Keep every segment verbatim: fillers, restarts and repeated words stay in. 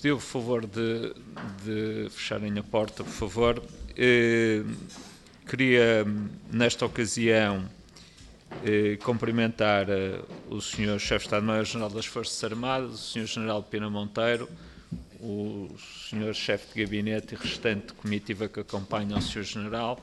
pediu o favor de, de fecharem a porta, por favor. Eh, queria, nesta ocasião, eh, cumprimentar eh, o senhor Chefe de Estado-Maior-General das Forças Armadas, o senhor General Pina Monteiro, o senhor Chefe de Gabinete e restante comitiva que acompanha o senhor General.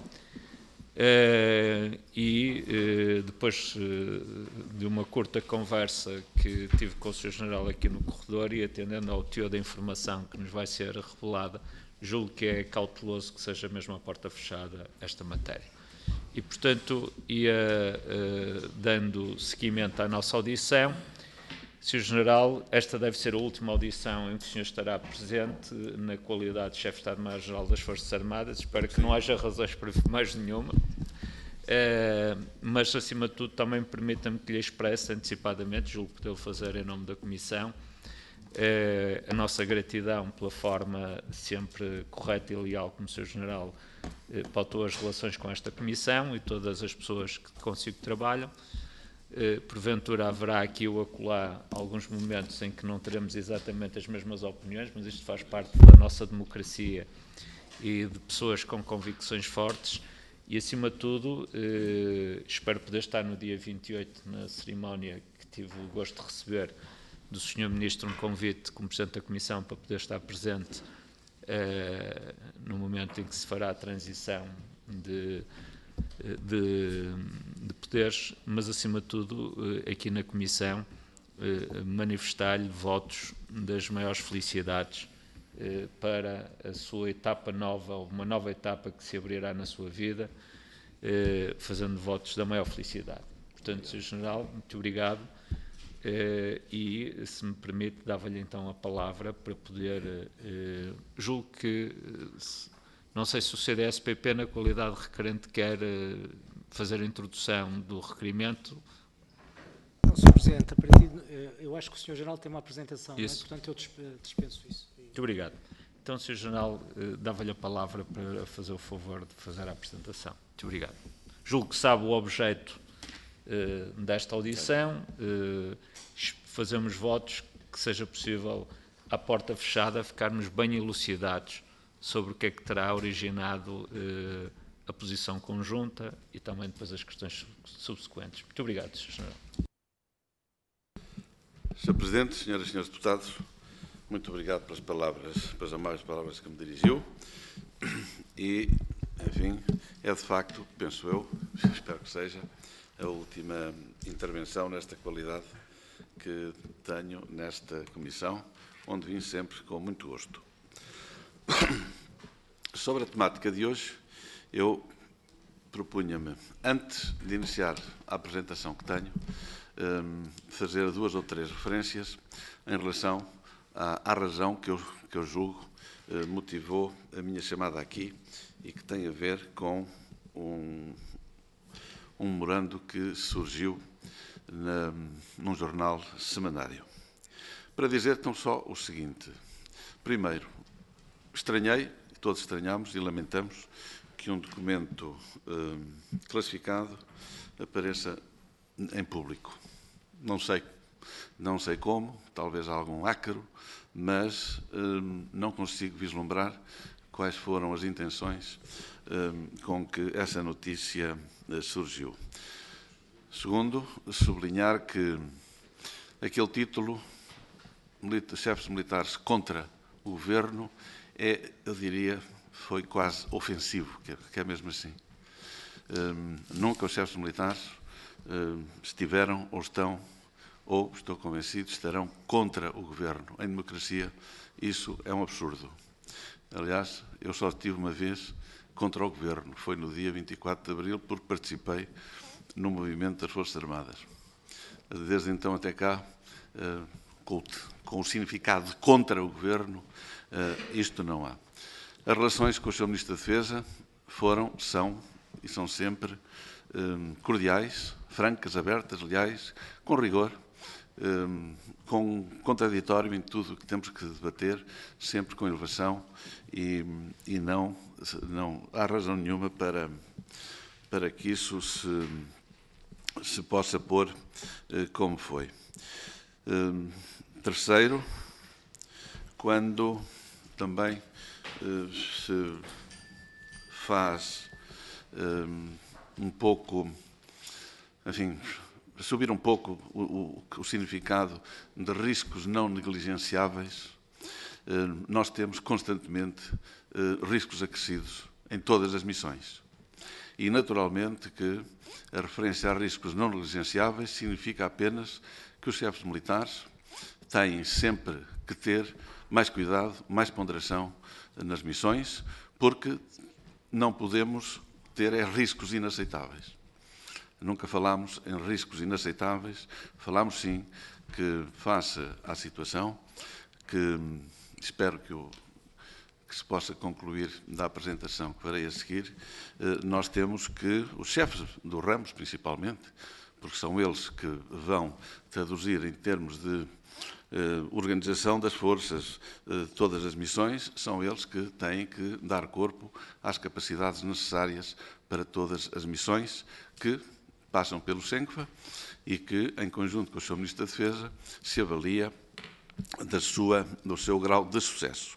Uh, e uh, depois uh, de uma curta conversa que tive com o senhor General aqui no corredor e atendendo ao teor da informação que nos vai ser revelada, julgo que é cauteloso que seja mesmo a porta fechada esta matéria. E, portanto, ia uh, dando seguimento à nossa audição. senhor General, esta deve ser a última audição em que o senhor estará presente na qualidade de Chefe de Estado-Maior-General das Forças Armadas. Espero que não haja razões para mais nenhuma. Uh, mas, acima de tudo, também permita-me que lhe expresse antecipadamente, julgo podê-lo fazer em nome da Comissão, uh, a nossa gratidão pela forma sempre correta e leal como o senhor General uh, pautou as relações com esta Comissão e todas as pessoas que consigo trabalham. Uh, porventura haverá aqui ou acolá alguns momentos em que não teremos exatamente as mesmas opiniões, mas isto faz parte da nossa democracia e de pessoas com convicções fortes e, acima de tudo, uh, espero poder estar no dia vinte e oito na cerimónia que tive o gosto de receber do senhor Ministro um convite como Presidente da Comissão para poder estar presente uh, no momento em que se fará a transição de De, de poderes, mas acima de tudo aqui na Comissão manifestar-lhe votos das maiores felicidades para a sua etapa nova, uma nova etapa que se abrirá na sua vida, fazendo votos da maior felicidade. Portanto, senhor General, muito obrigado e, se me permite, dava-lhe então a palavra para poder, julgo que não sei se o C D S P P, na qualidade de requerente, quer uh, fazer a introdução do requerimento. Não, senhor Presidente, a partir de, eu acho que o senhor General tem uma apresentação, não é? Portanto eu dispenso isso. Muito obrigado. Então, senhor General, uh, dava-lhe a palavra para fazer o favor de fazer a apresentação. Muito obrigado. Julgo que sabe o objeto uh, desta audição. Uh, fazemos votos que seja possível, à porta fechada, ficarmos bem elucidados sobre o que é que terá originado eh, a posição conjunta e também depois as questões subsequentes. Muito obrigado, senhor General. senhor Presidente, senhoras e senhores deputados, muito obrigado pelas palavras, pelas amáveis palavras que me dirigiu. E, enfim, é de facto, penso eu, espero que seja, a última intervenção nesta qualidade que tenho nesta comissão, onde vim sempre com muito gosto. Sobre a temática de hoje, eu propunha-me, antes de iniciar a apresentação que tenho, fazer duas ou três referências em relação à, à razão que eu, que eu julgo motivou a minha chamada aqui e que tem a ver com um, um memorando que surgiu na, num jornal semanário. Para dizer tão só o seguinte. Primeiro, estranhei, todos estranhamos e lamentamos que um documento eh, classificado apareça em público. Não sei, não sei como, talvez algum ácaro, mas eh, não consigo vislumbrar quais foram as intenções eh, com que essa notícia eh, surgiu. Segundo, sublinhar que aquele título, chefes militares contra o governo, é, eu diria, foi quase ofensivo, que é, que é mesmo assim. Um, nunca os chefes militares um, estiveram ou estão, ou estou convencido, estarão contra o governo. Em democracia, isso é um absurdo. Aliás, eu só estive uma vez contra o governo, foi no dia vinte e quatro de abril, porque participei no movimento das Forças Armadas. Desde então até cá, uh, com, com o significado de contra o governo, Uh, isto não há. As relações com o senhor Ministro da Defesa foram, são e são sempre um, cordiais, francas, abertas, leais, com rigor, um, com contraditório em tudo o que temos que debater, sempre com elevação e, e não, não há razão nenhuma para, para que isso se, se possa pôr uh, como foi. Um, terceiro, quando também eh, se faz eh, um pouco, enfim, subir um pouco o, o, o significado de riscos não negligenciáveis. Eh, nós temos constantemente eh, riscos acrescidos em todas as missões. E, naturalmente, que a referência a riscos não negligenciáveis significa apenas que os chefes militares têm sempre que ter mais cuidado, mais ponderação nas missões, porque não podemos ter é, riscos inaceitáveis. Nunca falámos em riscos inaceitáveis, falámos sim que, face à situação, que espero que, o, que se possa concluir da apresentação que farei a seguir, nós temos que, os chefes dos ramos principalmente, porque são eles que vão traduzir em termos de Uh, organização das forças, uh, todas as missões, são eles que têm que dar corpo às capacidades necessárias para todas as missões que passam pelo SENCFA e que, em conjunto com o senhor Ministro da Defesa, se avalia da sua, do seu grau de sucesso.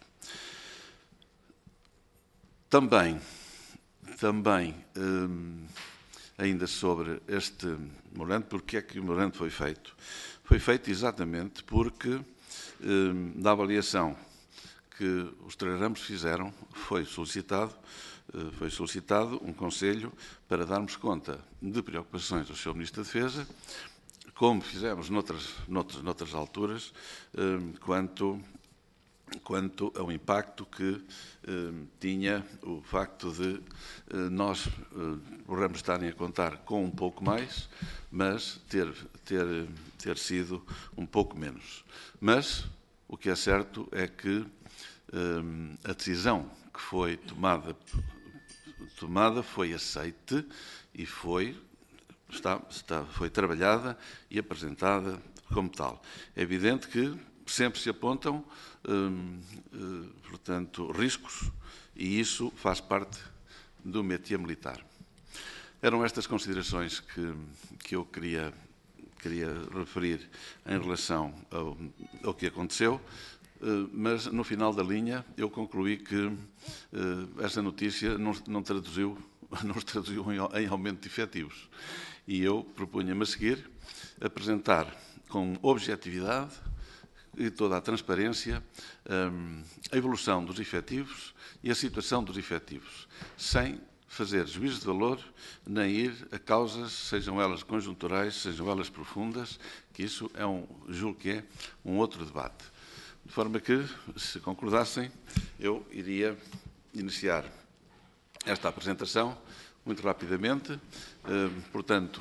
Também, também um, ainda sobre este memorando, porque é que o memorando foi feito? Foi feito exatamente porque, eh, da avaliação que os três ramos fizeram, foi solicitado, eh, foi solicitado um conselho para darmos conta de preocupações do senhor Ministro da Defesa, como fizemos noutras, noutras, noutras alturas, eh, quanto, quanto ao impacto que eh, tinha o facto de eh, nós, eh, os ramos, estarem a contar com um pouco mais, mas ter, ter, ter sido um pouco menos. Mas o que é certo é que eh, a decisão que foi tomada, tomada foi aceite e foi, está, está, foi trabalhada e apresentada como tal. É evidente que sempre se apontam, hum, hum, portanto, riscos, e isso faz parte do métier militar. Eram estas considerações que, que eu queria, queria referir em relação ao, ao que aconteceu, mas no final da linha eu concluí que esta notícia não, não, traduziu, não se traduziu em, em aumento de efetivos. E eu propunha-me a seguir apresentar com objetividade e toda a transparência a evolução dos efetivos e a situação dos efetivos, sem fazer juízo de valor, nem ir a causas, sejam elas conjunturais, sejam elas profundas, que isso é um, julgo que é um outro debate. De forma que, se concordassem, eu iria iniciar esta apresentação muito rapidamente. Portanto,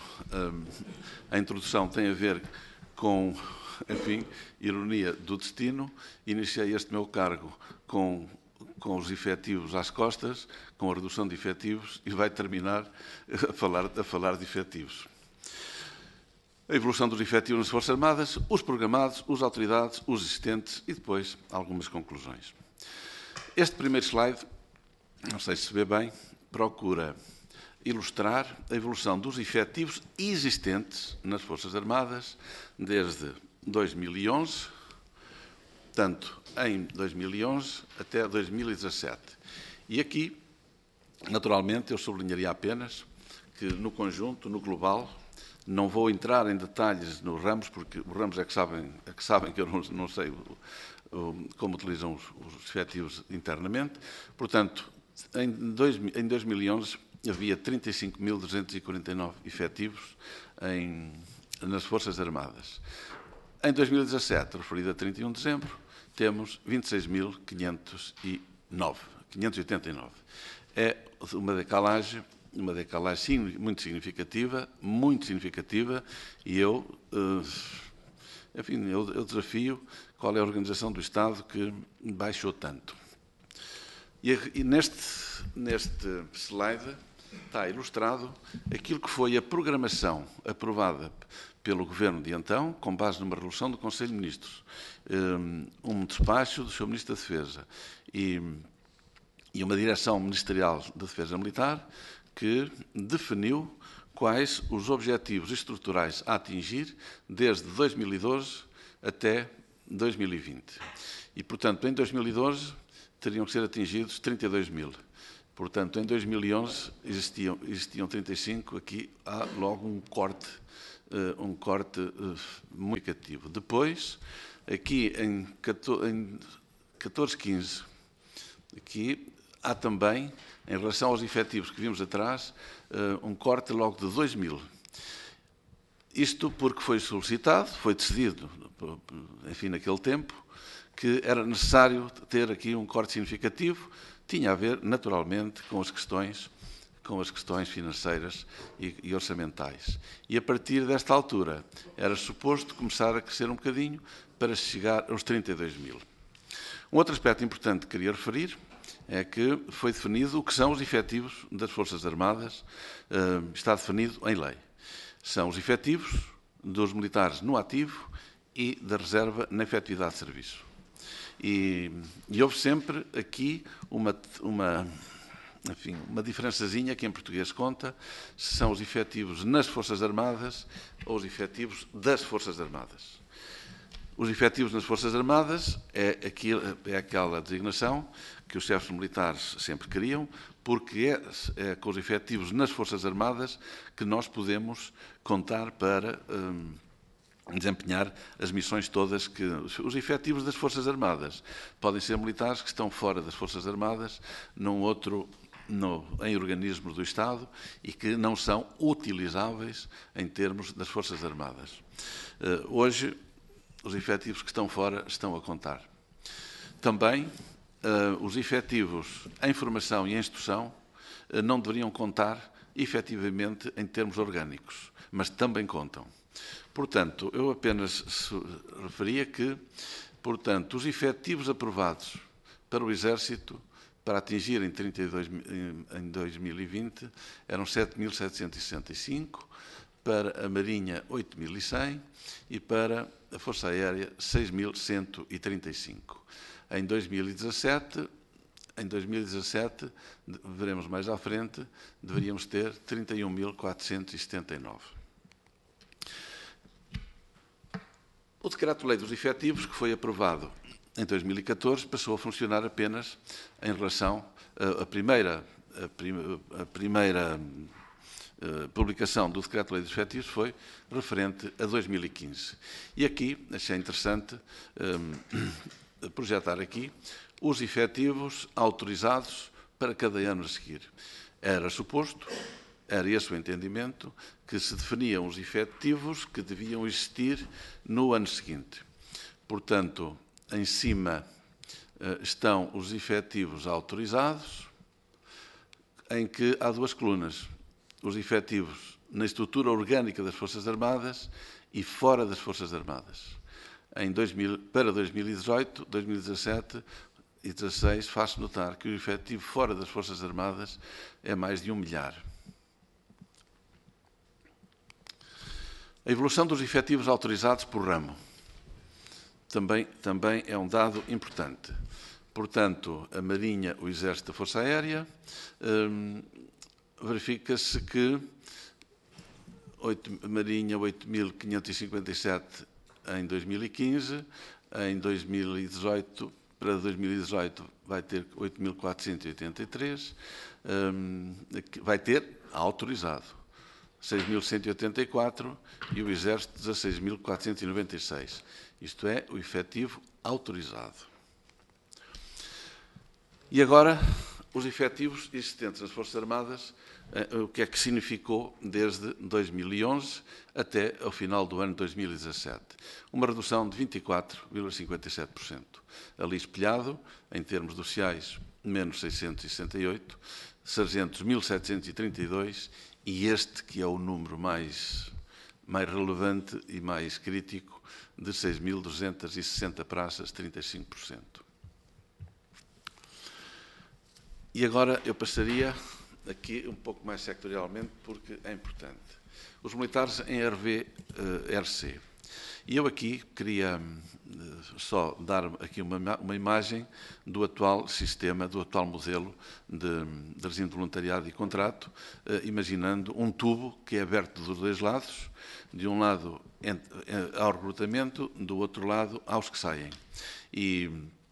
a introdução tem a ver com, enfim, ironia do destino. Iniciei este meu cargo com, com os efetivos às costas, com a redução de efetivos, e vai terminar a falar, a falar de efetivos. A evolução dos efetivos nas Forças Armadas, os programados, os autoridades, os existentes e depois algumas conclusões. Este primeiro slide, não sei se se vê bem, procura ilustrar a evolução dos efetivos existentes nas Forças Armadas desde dois mil e onze, tanto em dois mil e onze até dois mil e dezassete. E aqui, naturalmente, eu sublinharia apenas que no conjunto, no global, não vou entrar em detalhes nos ramos, porque os ramos é que sabem, é que, sabem que eu não, não sei o, o, como utilizam os, os efetivos internamente. Portanto, em, dois, em dois mil e onze havia trinta e cinco mil duzentos e quarenta e nove efetivos em, nas Forças Armadas. Em dois mil e dezassete, referido a trinta e um de dezembro, temos vinte e seis mil quinhentos e oitenta e nove. É uma decalagem, uma decalagem muito significativa, muito significativa, e eu, enfim, eu, eu desafio qual é a organização do Estado que baixou tanto. E, e neste, neste slide está ilustrado aquilo que foi a programação aprovada pelo Governo de então, com base numa resolução do Conselho de Ministros, um despacho do senhor Ministro da Defesa e, e uma direção ministerial de Defesa Militar que definiu quais os objetivos estruturais a atingir desde dois mil e doze até dois mil e vinte. E, portanto, em dois mil e doze teriam que ser atingidos trinta e dois mil. Portanto, em dois mil e onze existiam, existiam trinta e cinco, aqui há logo um corte, uh, um corte uh, muito significativo. Depois, aqui em catorze, quinze, aqui há também, em relação aos efetivos que vimos atrás, uh, um corte logo de dois mil. Isto porque foi solicitado, foi decidido, enfim, naquele tempo, que era necessário ter aqui um corte significativo. Tinha a ver, naturalmente, com as questões, com as questões financeiras e, e orçamentais. E a partir desta altura era suposto começar a crescer um bocadinho para chegar aos trinta e dois mil. Um outro aspecto importante que queria referir é que foi definido o que são os efetivos das Forças Armadas, uh, está definido em lei. São os efetivos dos militares no ativo e da reserva na efetividade de serviço. E, e houve sempre aqui uma, uma, enfim, uma diferençazinha que em português conta, se são os efetivos nas Forças Armadas ou os efetivos das Forças Armadas. Os efetivos nas Forças Armadas é, aquilo, é aquela designação que os chefes militares sempre queriam, porque é, é com os efetivos nas Forças Armadas que nós podemos contar para hum, desempenhar as missões todas que... Os efetivos das Forças Armadas podem ser militares que estão fora das Forças Armadas, num outro, no, em organismos do Estado, e que não são utilizáveis em termos das Forças Armadas. Uh, hoje, os efetivos que estão fora estão a contar. Também, uh, os efetivos em formação e em instrução uh, não deveriam contar efetivamente em termos orgânicos, mas também contam. Portanto, eu apenas referia que, portanto, os efetivos aprovados para o Exército, para atingir em, trinta e dois, em dois mil e vinte, eram sete mil setecentos e sessenta e cinco, para a Marinha oito mil e cem e para a Força Aérea seis mil cento e trinta e cinco. Em dois mil e dezassete, em dois mil e dezassete, veremos mais à frente, deveríamos ter trinta e um mil quatrocentos e setenta e nove. O Decreto-Lei dos Efetivos, que foi aprovado em dois mil e catorze, passou a funcionar apenas em relação à primeira, a prim, a primeira a publicação do Decreto-Lei dos Efetivos foi referente a dois mil e quinze. E aqui achei interessante um, projetar aqui os efetivos autorizados para cada ano a seguir. Era suposto, era esse o entendimento, que se definiam os efetivos que deviam existir no ano seguinte. Portanto, em cima estão os efetivos autorizados, em que há duas colunas. Os efetivos na estrutura orgânica das Forças Armadas e fora das Forças Armadas. Em dois mil, para dois mil e dezoito, dois mil e dezassete e dois mil e dezasseis, faço notar que o efetivo fora das Forças Armadas é mais de um milhar. A evolução dos efetivos autorizados por ramo também, também é um dado importante. Portanto, a Marinha, o Exército e a Força Aérea, hum, verifica-se que a Marinha oito mil quinhentos e cinquenta e sete em dois mil e quinze, em dois mil e dezoito, para dois mil e dezoito vai ter oito mil quatrocentos e oitenta e três, hum, vai ter autorizado seis mil cento e oitenta e quatro e o Exército dezasseis mil quatrocentos e noventa e seis. Isto é o efetivo autorizado. E agora, os efetivos existentes nas Forças Armadas, o que é que significou desde dois mil e onze até ao final do ano de dois mil e dezassete? Uma redução de vinte e quatro vírgula cinquenta e sete por cento. Ali espelhado, em termos sociais, menos seiscentos e sessenta e oito, sargentos mil setecentos e trinta e dois, e este que é o número mais, mais relevante e mais crítico, de seis mil duzentas e sessenta praças, trinta e cinco por cento. E agora eu passaria aqui um pouco mais sectorialmente, porque é importante. Os militares em R V R C. E eu aqui queria só dar aqui uma, uma imagem do atual sistema, do atual modelo de, de regime de voluntariado e contrato, imaginando um tubo que é aberto dos dois lados, de um lado ao recrutamento, do outro lado aos que saem. E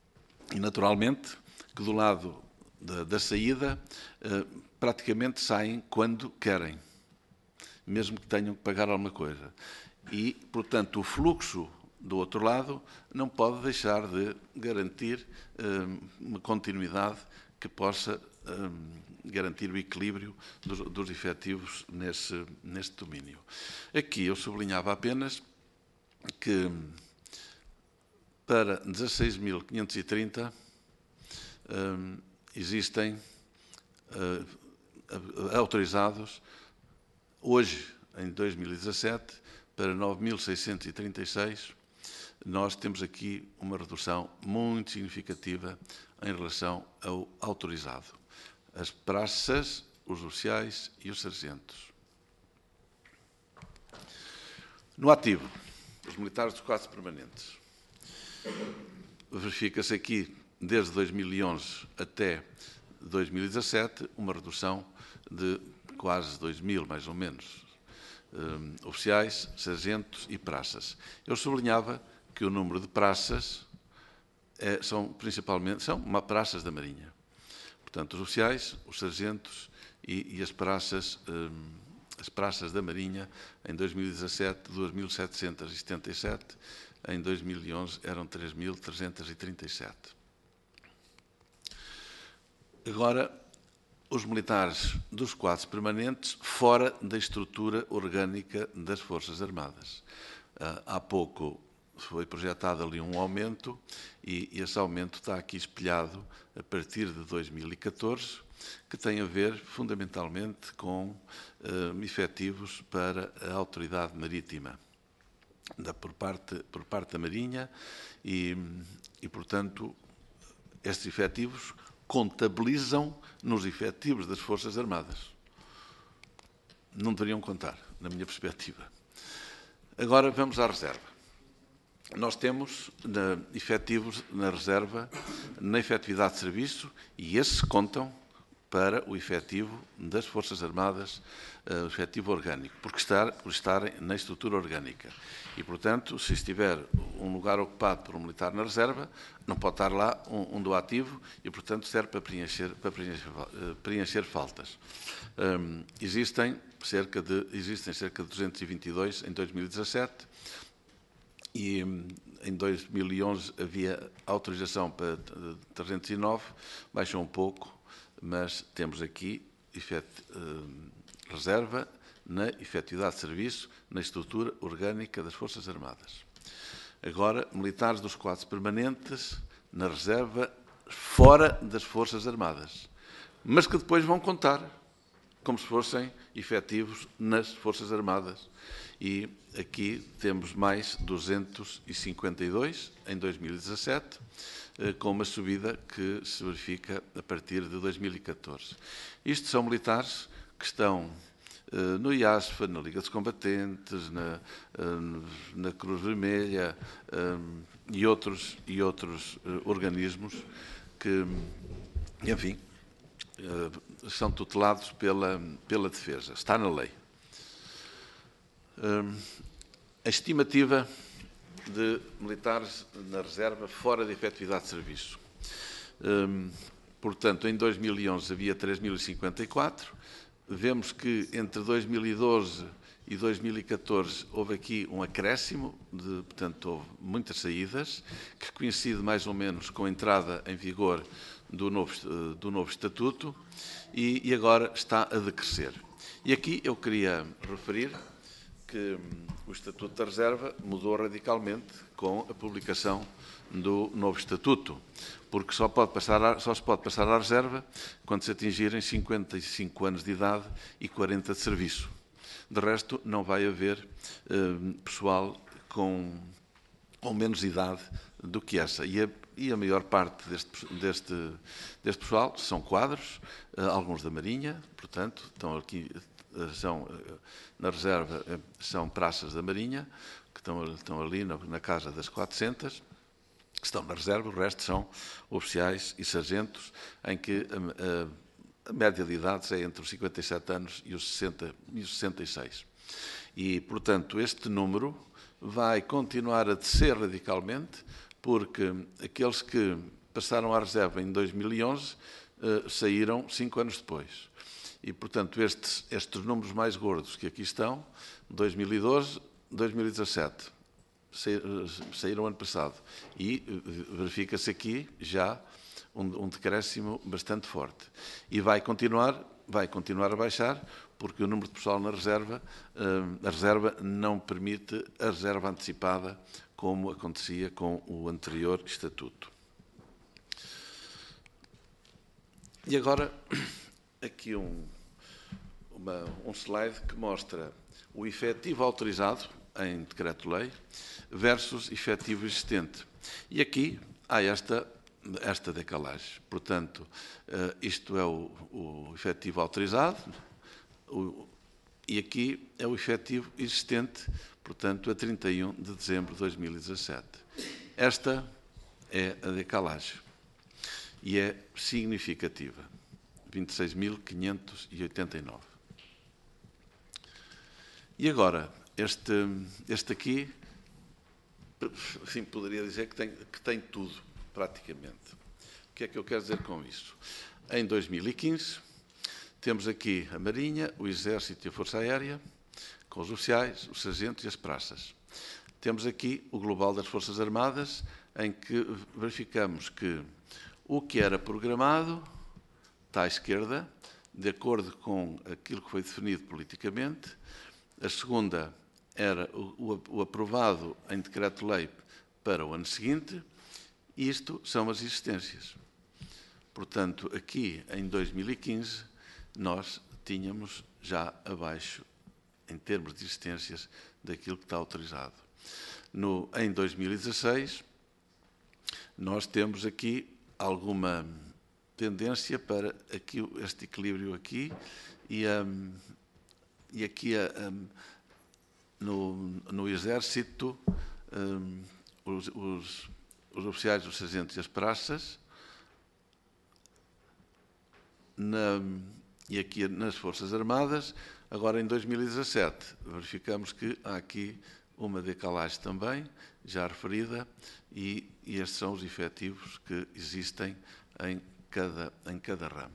E, naturalmente, que do lado da, da saída, eh, praticamente saem quando querem, mesmo que tenham que pagar alguma coisa. E, portanto, o fluxo do outro lado não pode deixar de garantir eh, uma continuidade que possa eh, garantir o equilíbrio dos, dos efetivos nesse, neste domínio. Aqui eu sublinhava apenas que para dezasseis mil quinhentos e trinta eh, existem eh, autorizados hoje, em dois mil e dezassete, para nove mil seiscentos e trinta e seis, nós temos aqui uma redução muito significativa em relação ao autorizado. As praças, os oficiais e os sargentos. No ativo, os militares dos quadros permanentes. Verifica-se aqui, desde dois mil e onze até dois mil e dezassete, uma redução de quase dois mil, mais ou menos, um, oficiais, sargentos e praças. Eu sublinhava que o número de praças é, são principalmente são uma, praças da Marinha. Portanto, os oficiais, os sargentos e, e as praças, um, as praças da Marinha, em dois mil e dezassete, duas mil setecentos e setenta e sete, em dois mil e onze eram três mil trezentos e trinta e sete. Agora, os militares dos quadros permanentes fora da estrutura orgânica das Forças Armadas. Há pouco foi projetado ali um aumento e esse aumento está aqui espelhado a partir de dois mil e catorze, que tem a ver fundamentalmente com uh, efetivos para a Autoridade Marítima, da, por, parte, por parte da Marinha e, e, portanto, estes efetivos contabilizam nos efetivos das Forças Armadas. Não deveriam contar, na minha perspectiva. Agora vamos à reserva. Nós temos na, efetivos na reserva, na efetividade de serviço, e esses contam para o efetivo das Forças Armadas, uh, o efetivo orgânico, porque estar, por estarem na estrutura orgânica. E, portanto, se estiver um lugar ocupado por um militar na reserva, não pode estar lá um, um do ativo e, portanto, serve para preencher, para preencher, uh, preencher faltas. Um, existem, cerca de, existem cerca de duzentos e vinte e dois em dois mil e dezassete e um, em dois mil e onze havia autorização para trezentos e nove, baixou um pouco, mas temos aqui efet, uh, reserva na efetividade de serviço, na estrutura orgânica das Forças Armadas. Agora, militares dos quadros permanentes na reserva fora das Forças Armadas, mas que depois vão contar como se fossem efetivos nas Forças Armadas. E aqui temos mais duzentos e cinquenta e dois em dois mil e dezassete, com uma subida que se verifica a partir de dois mil e catorze. Isto são militares que estão uh, no I A S F A, na Liga dos Combatentes, na, uh, na Cruz Vermelha uh, e outros, e outros uh, organismos que, enfim, uh, são tutelados pela, pela defesa. Está na lei. Uh, a estimativa de militares na reserva fora de efetividade de serviço. Hum, portanto, em dois mil e onze havia três mil e cinquenta e quatro. Vemos que entre dois mil e doze e dois mil e catorze houve aqui um acréscimo, de, portanto, houve muitas saídas, que coincide mais ou menos com a entrada em vigor do novo, do novo Estatuto e, e agora está a decrescer. E aqui eu queria referir que o Estatuto da Reserva mudou radicalmente com a publicação do novo Estatuto, porque só, pode passar a, só se pode passar à reserva quando se atingirem cinquenta e cinco anos de idade e quarenta de serviço. De resto, não vai haver eh, pessoal com, com menos idade do que essa. E a, e a maior parte deste, deste, deste pessoal são quadros, eh, alguns da Marinha, portanto, estão aqui... São, na reserva são praças da Marinha, que estão, estão ali na, na casa das quatrocentas, que estão na reserva, o resto são oficiais e sargentos, em que a, a, a média de idades é entre os cinquenta e sete anos e os, sessenta, e os sessenta e seis. E, portanto, este número vai continuar a descer radicalmente, porque aqueles que passaram à reserva em dois mil e onze, uh, saíram cinco anos depois. E, portanto, estes, estes números mais gordos que aqui estão, dois mil e doze, dois mil e dezassete, saíram ano passado. E verifica-se aqui já um, um decréscimo bastante forte. E vai continuar, vai continuar a baixar, porque o número de pessoal na reserva, uh, a reserva não permite a reserva antecipada, como acontecia com o anterior estatuto. E agora, aqui um, uma, um slide que mostra o efetivo autorizado em decreto-lei versus efetivo existente. E aqui há esta, esta decalagem. Portanto, uh, isto é o, o efetivo autorizado, o, e aqui é o efetivo existente, portanto, a trinta e um de dezembro de dois mil e dezassete. Esta é a decalagem e é significativa, vinte e seis mil quinhentos e oitenta e nove. E agora, este, este aqui, sim, poderia dizer que tem, que tem tudo, praticamente. O que é que eu quero dizer com isso? Em dois mil e quinze, temos aqui a Marinha, o Exército e a Força Aérea, com os oficiais, os sargentos e as praças. Temos aqui o global das Forças Armadas, em que verificamos que o que era programado está à esquerda, de acordo com aquilo que foi definido politicamente. A segunda era o, o, o aprovado em decreto-lei para o ano seguinte. E isto são as existências. Portanto, aqui em dois mil e quinze, nós tínhamos já abaixo, em termos de existências, daquilo que está autorizado. No, em dois mil e dezasseis, nós temos aqui alguma tendência para aqui, este equilíbrio aqui e, um, e aqui um, no, no Exército, um, os, os, os oficiais, os sargentos e as praças, na, e aqui nas Forças Armadas. Agora, em dois mil e dezassete, verificamos que há aqui uma decalagem também, já referida, e, e estes são os efetivos que existem em cada, em cada ramo.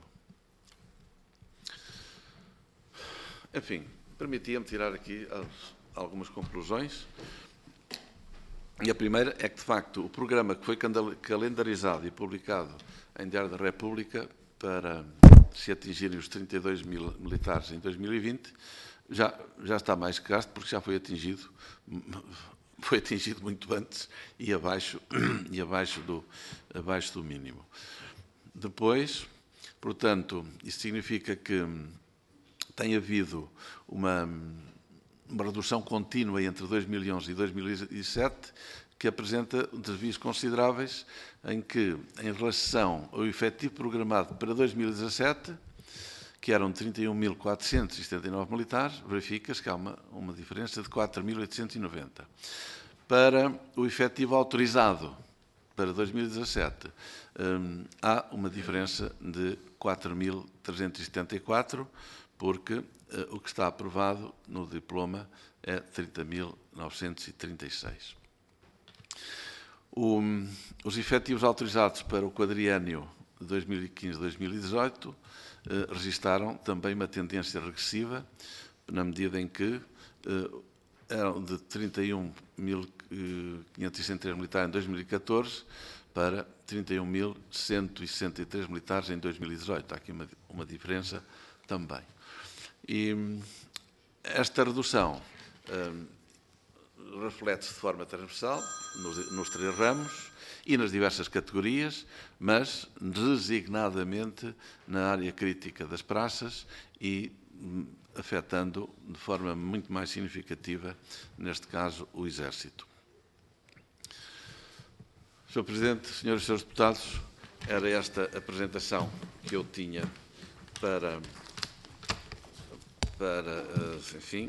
Enfim, permitia-me tirar aqui algumas conclusões. E a primeira é que, de facto, o programa que foi calendarizado e publicado em Diário da República para se atingirem os trinta e dois mil militares em dois mil e vinte, já, já está mais que gasto, porque já foi atingido, foi atingido muito antes e abaixo, e abaixo, do, abaixo do mínimo. Depois, portanto, isso significa que tem havido uma, uma redução contínua entre dois mil e onze e dois mil e sete, que apresenta desvios consideráveis, em que, em relação ao efetivo programado para dois mil e dezassete, que eram trinta e um mil quatrocentos e setenta e nove militares, verifica-se que há uma, uma diferença de quatro mil oitocentos e noventa. Para o efetivo autorizado para dois mil e dezassete, hum, há uma diferença de quatro mil trezentos e setenta e quatro, porque uh, o que está aprovado no diploma é trinta mil novecentos e trinta e seis. O, os efetivos autorizados para o quadriênio de dois mil e quinze a dois mil e dezoito eh, registaram também uma tendência regressiva, na medida em que eh, eram de trinta e um mil quinhentos e sessenta e três militares em dois mil e catorze para trinta e um mil cento e sessenta e três militares em dois mil e dezoito. Há aqui uma, uma diferença também. E esta redução eh, reflete-se de forma transversal nos, nos três ramos e nas diversas categorias, mas designadamente na área crítica das praças e afetando de forma muito mais significativa, neste caso, o Exército. senhor Presidente, senhoras e senhores deputados, era esta a apresentação que eu tinha para, para enfim,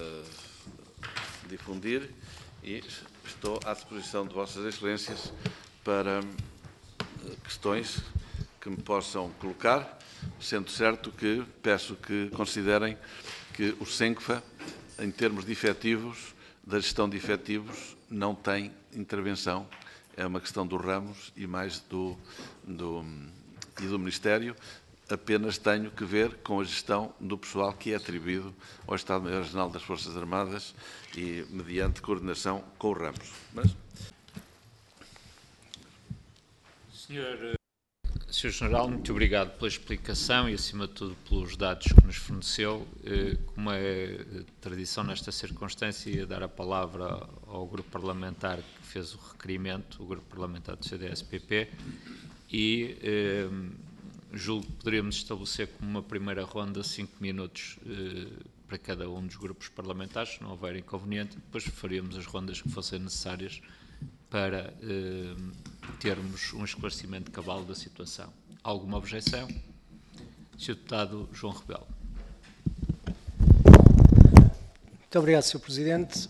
difundir, e estou à disposição de Vossas Excelências para questões que me possam colocar, sendo certo que peço que considerem que o SENCFA, em termos de efetivos, da gestão de efetivos, não tem intervenção, é uma questão do Ramos e mais do, do, e do Ministério. Apenas tenho que ver com a gestão do pessoal que é atribuído ao Estado-Maior-General das Forças Armadas e mediante coordenação com o Ramos. Mas... Senhor, Senhor General, muito obrigado pela explicação e, acima de tudo, pelos dados que nos forneceu. Como é tradição nesta circunstância, ia dar a palavra ao grupo parlamentar que fez o requerimento, o grupo parlamentar do C D S P P, e eh, julgo que poderíamos estabelecer como uma primeira ronda cinco minutos eh, para cada um dos grupos parlamentares, se não houver inconveniente, depois faríamos as rondas que fossem necessárias para eh, termos um esclarecimento cabal da situação. Alguma objeção? senhor Deputado João Rebelo. Muito obrigado, senhor Presidente.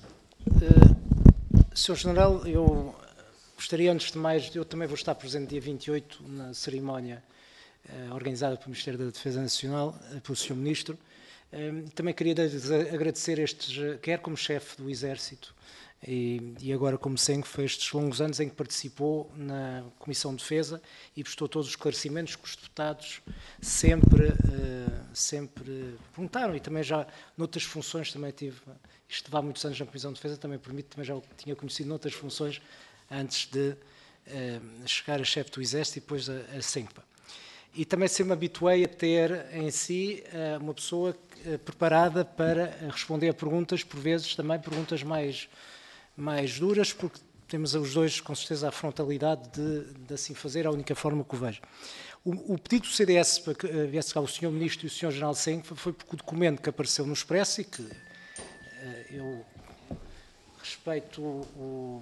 Uh, senhor General, eu gostaria, antes de mais, eu também vou estar presente dia vinte e oito na cerimónia uh, organizada pelo Ministério da Defesa Nacional, uh, pelo senhor Ministro. Uh, também queria agradecer estes, quer como chefe do Exército, E, e agora como S E N C, foi estes longos anos em que participou na Comissão de Defesa e prestou todos os esclarecimentos que os deputados sempre, uh, sempre perguntaram, e também já noutras funções também tive, isto há muitos anos na Comissão de Defesa, também permite, também já o tinha conhecido noutras funções antes de uh, chegar a chefe do Exército e depois a, a S E N C. E também sempre me habituei a ter em si uh, uma pessoa uh, preparada para responder a perguntas, por vezes também perguntas mais mais duras, porque temos os dois, com certeza, a frontalidade de, de assim fazer, a única forma que o vejo. O, o pedido do C D S para que viesse cá o senhor Ministro e o senhor General de S E N C foi porque o documento que apareceu no Expresso, e que uh, eu respeito o...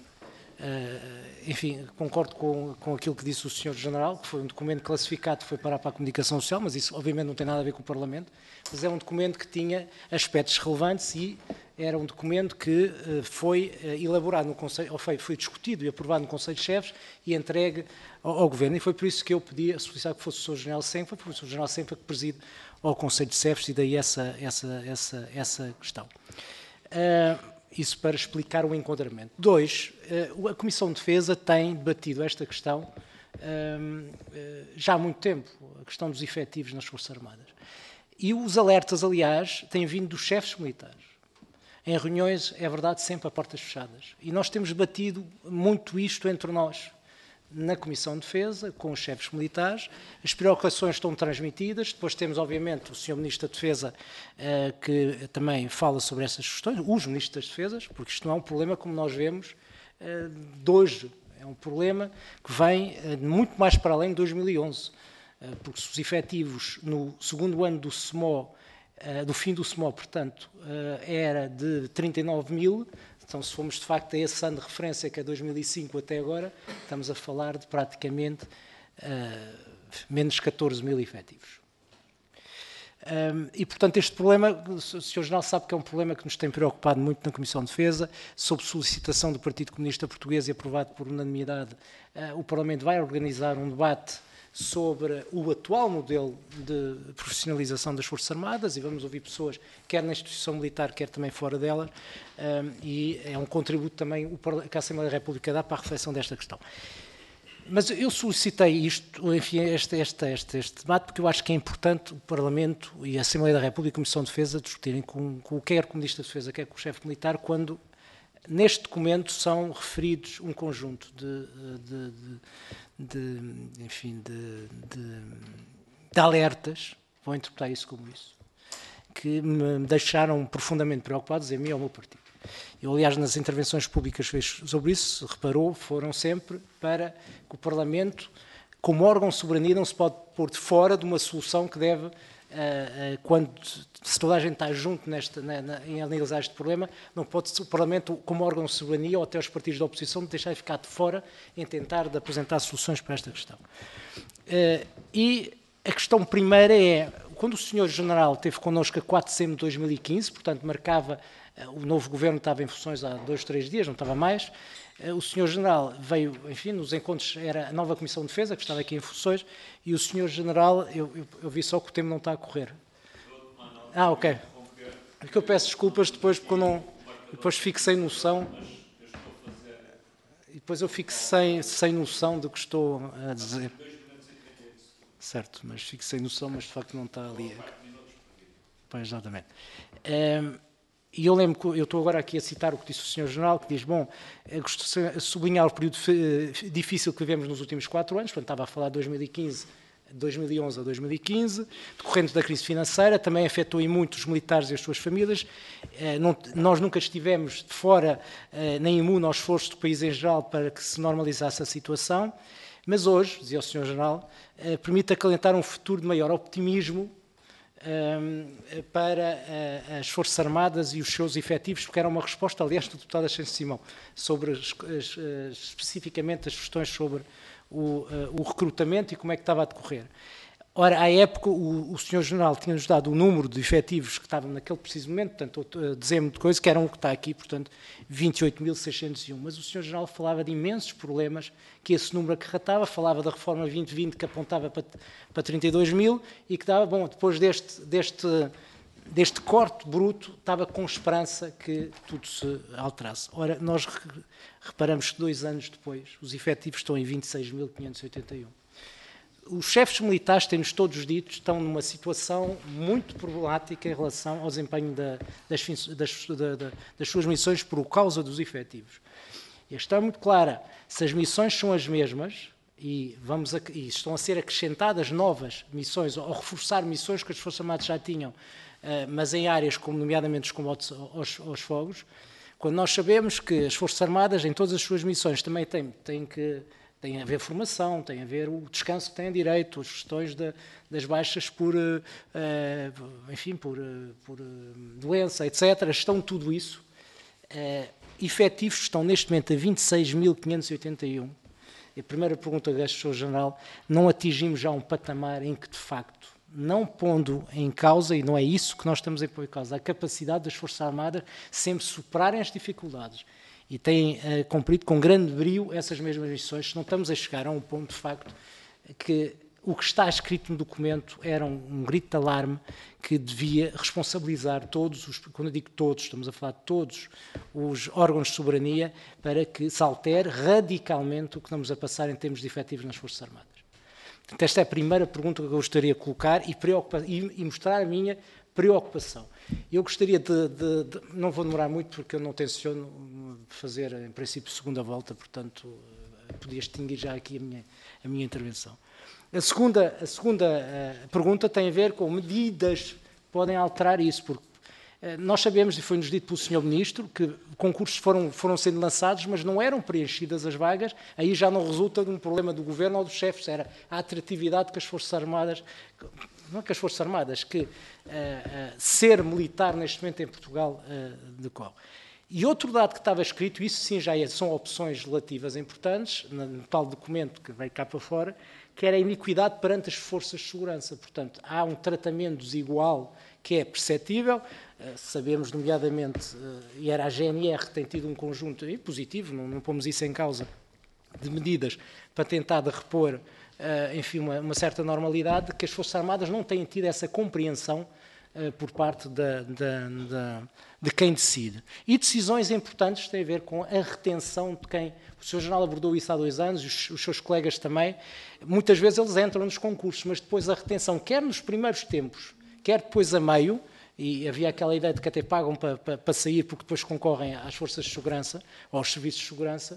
Uh, enfim, concordo com, com aquilo que disse o senhor General, que foi um documento classificado que foi parar para a comunicação social, mas isso obviamente não tem nada a ver com o Parlamento, mas é um documento que tinha aspectos relevantes e era um documento que uh, foi uh, elaborado no Conselho, ou foi, foi discutido e aprovado no Conselho de Chefes e entregue ao, ao Governo. E foi por isso que eu pedi a solicitar que fosse o senhor General de S E N C, foi porque o senhor General de S E N C que preside ao Conselho de Chefes, e daí essa, essa, essa, essa questão. Uh, Isso para explicar o enquadramento. Dois, a Comissão de Defesa tem debatido esta questão já há muito tempo, a questão dos efetivos nas Forças Armadas. E os alertas, aliás, têm vindo dos chefes militares. Em reuniões, é verdade, sempre a portas fechadas. E nós temos debatido muito isto entre nós, na Comissão de Defesa, com os chefes militares. As preocupações estão transmitidas. Depois temos, obviamente, o senhor Ministro da Defesa, uh, que também fala sobre essas questões, os Ministros das Defesas, porque isto não é um problema, como nós vemos, uh, de hoje. É um problema que vem uh, muito mais para além de dois mil e onze, uh, porque se os efetivos no segundo ano do S M O, uh, do fim do S M O, portanto, uh, era de trinta e nove mil, então, se formos de facto a esse ano de referência, que é dois mil e cinco até agora, estamos a falar de praticamente uh, menos catorze mil efetivos. Um, e, portanto, este problema, o senhor General sabe que é um problema que nos tem preocupado muito na Comissão de Defesa, sob solicitação do Partido Comunista Português e aprovado por unanimidade. Uh, o Parlamento vai organizar um debate sobre o atual modelo de profissionalização das Forças Armadas, e vamos ouvir pessoas, quer na instituição militar, quer também fora dela, um, e é um contributo também que a Assembleia da República dá para a reflexão desta questão. Mas eu solicitei isto, enfim, este, este, este, este debate, porque eu acho que é importante o Parlamento e a Assembleia da República e a Comissão de Defesa discutirem com, com quer com o Ministro da Defesa, quer com o chefe militar, quando neste documento são referidos um conjunto de, de, de De, enfim, de, de, de alertas, vou interpretar isso como isso, que me deixaram profundamente preocupados, a mim e ao meu partido. Eu, aliás, nas intervenções públicas que fez sobre isso, reparou, foram sempre para que o Parlamento, como órgão de soberania, não se pode pôr de fora de uma solução que deve, uh, uh, quando se toda a gente está junto nesta, na, na, em analisar este problema, não pode o Parlamento, como órgão de soberania, ou até os partidos da oposição, deixar de ficar de fora em tentar de apresentar soluções para esta questão. Uh, e a questão primeira é, quando o senhor General esteve connosco a quatro de dezembro de dois mil e quinze, portanto marcava, uh, o novo governo estava em funções há dois, três dias, não estava mais, uh, o senhor General veio, enfim, nos encontros, era a nova Comissão de Defesa, que estava aqui em funções, e o senhor General, eu, eu, eu vi só que o tempo não está a correr. Ah, ok. Porque eu peço desculpas depois, porque eu não, depois fico sem noção. E depois eu fico sem, sem noção do que estou a dizer. Certo, mas fico sem noção, mas de facto não está ali. Pois, exatamente. E eu lembro que eu estou agora aqui a citar o que disse o senhor General, que diz, bom, gosto de sublinhar o período difícil que vivemos nos últimos quatro anos, portanto estava a falar de dois mil e quinze, dois mil e onze a dois mil e quinze, decorrente da crise financeira, também afetou em muito os militares e as suas famílias. Não, nós nunca estivemos de fora, nem imune ao esforço do país em geral para que se normalizasse a situação, mas hoje, dizia o senhor General, permite acalentar um futuro de maior optimismo para as Forças Armadas e os seus efetivos, porque era uma resposta, aliás, do deputado Ascenso Simão, sobre as, as, especificamente as questões sobre o, o recrutamento e como é que estava a decorrer. Ora, à época, o, o senhor General tinha-nos dado o número de efetivos que estavam naquele preciso momento, portanto, dezembro de coisa, que era um que está aqui, portanto, vinte e oito mil seiscentos e um, mas o senhor General falava de imensos problemas que esse número acarretava, falava da reforma vinte vinte que apontava para, para trinta e dois mil e que dava, bom, depois deste, deste, deste corte bruto, estava com esperança que tudo se alterasse. Ora, nós reparamos que dois anos depois, os efetivos estão em vinte e seis mil quinhentos e oitenta e um. Os chefes militares, têm-nos todos dito, estão numa situação muito problemática em relação ao desempenho da, das, das, da, das suas missões por causa dos efetivos. E a questão é muito clara, se as missões são as mesmas e, vamos a, e estão a ser acrescentadas novas missões ou reforçar missões que as Forças Armadas já tinham, uh, mas em áreas como, nomeadamente, os combates aos, aos fogos, quando nós sabemos que as Forças Armadas, em todas as suas missões, também têm, têm que... Tem a ver formação, tem a ver o descanso que têm direito, as questões de, das baixas por, uh, enfim, por, uh, por uh, doença, etcétera. Estão tudo isso. Uh, efetivos estão neste momento a vinte e seis mil quinhentos e oitenta e um. E a primeira pergunta do senhor General, não atingimos já um patamar em que, de facto, não pondo em causa, e não é isso que nós estamos a pôr em causa, a capacidade das Forças Armadas sempre superarem as dificuldades, e têm uh, cumprido com grande brio essas mesmas missões, se não estamos a chegar a um ponto, de facto, que o que está escrito no documento era um, um grito de alarme que devia responsabilizar todos, os, quando eu digo todos, estamos a falar de todos os órgãos de soberania, para que se altere radicalmente o que estamos a passar em termos de efetivos nas Forças Armadas. Portanto, esta é a primeira pergunta que eu gostaria de colocar e, e, e mostrar a minha preocupação. Eu gostaria de, de, de... Não vou demorar muito, porque eu não tenciono fazer, em princípio, segunda volta, portanto, podia extinguir já aqui a minha, a minha intervenção. A segunda, a segunda uh, pergunta tem a ver com medidas que podem alterar isso, porque uh, nós sabemos, e foi-nos dito pelo senhor Ministro, que concursos foram, foram sendo lançados, mas não eram preenchidas as vagas, aí já não resulta de um problema do Governo ou dos chefes, era a atratividade que as Forças Armadas... não que as Forças Armadas, que uh, uh, ser militar neste momento em Portugal uh, decorre. E outro dado que estava escrito, isso sim já é, são opções relativas importantes, no, no tal documento que veio cá para fora, que era a iniquidade perante as forças de segurança. Portanto, há um tratamento desigual que é perceptível, uh, sabemos nomeadamente, uh, e era a G N R que tem tido um conjunto e positivo, não, não pomos isso em causa, de medidas para tentar de repor Uh, enfim, uma, uma certa normalidade, que as Forças Armadas não têm tido essa compreensão uh, por parte da, da, da, de quem decide. E decisões importantes têm a ver com a retenção de quem... O senhor General abordou isso há dois anos, os, os seus colegas também. Muitas vezes eles entram nos concursos, mas depois a retenção, quer nos primeiros tempos, quer depois a meio, e havia aquela ideia de que até pagam para, para, para sair porque depois concorrem às forças de segurança, ou aos serviços de segurança.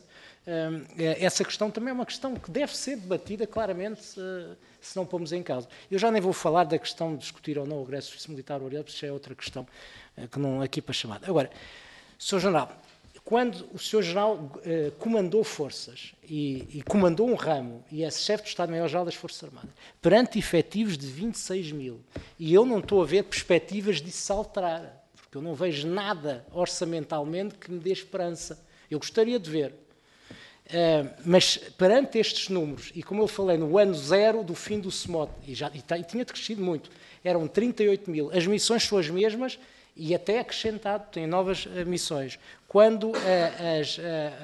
Essa questão também é uma questão que deve ser debatida claramente, se não pomos em causa. Eu já nem vou falar da questão de discutir ou não o regresso do serviço militar obrigatório, porque isso é outra questão que não aqui para chamar. Agora, senhor General, quando o senhor General eh, comandou forças e, e comandou um ramo e é chefe de Estado-Maior-Geral das Forças Armadas, perante efetivos de vinte e seis mil, e eu não estou a ver perspectivas disso se alterar, porque eu não vejo nada orçamentalmente que me dê esperança. Eu gostaria de ver. Uh, mas perante estes números, e como eu falei, no ano zero do fim do S M O T, e, já, e, e tinha crescido muito, eram trinta e oito mil, as missões são as mesmas e até acrescentado, tem novas uh, missões. Quando uh, as, uh,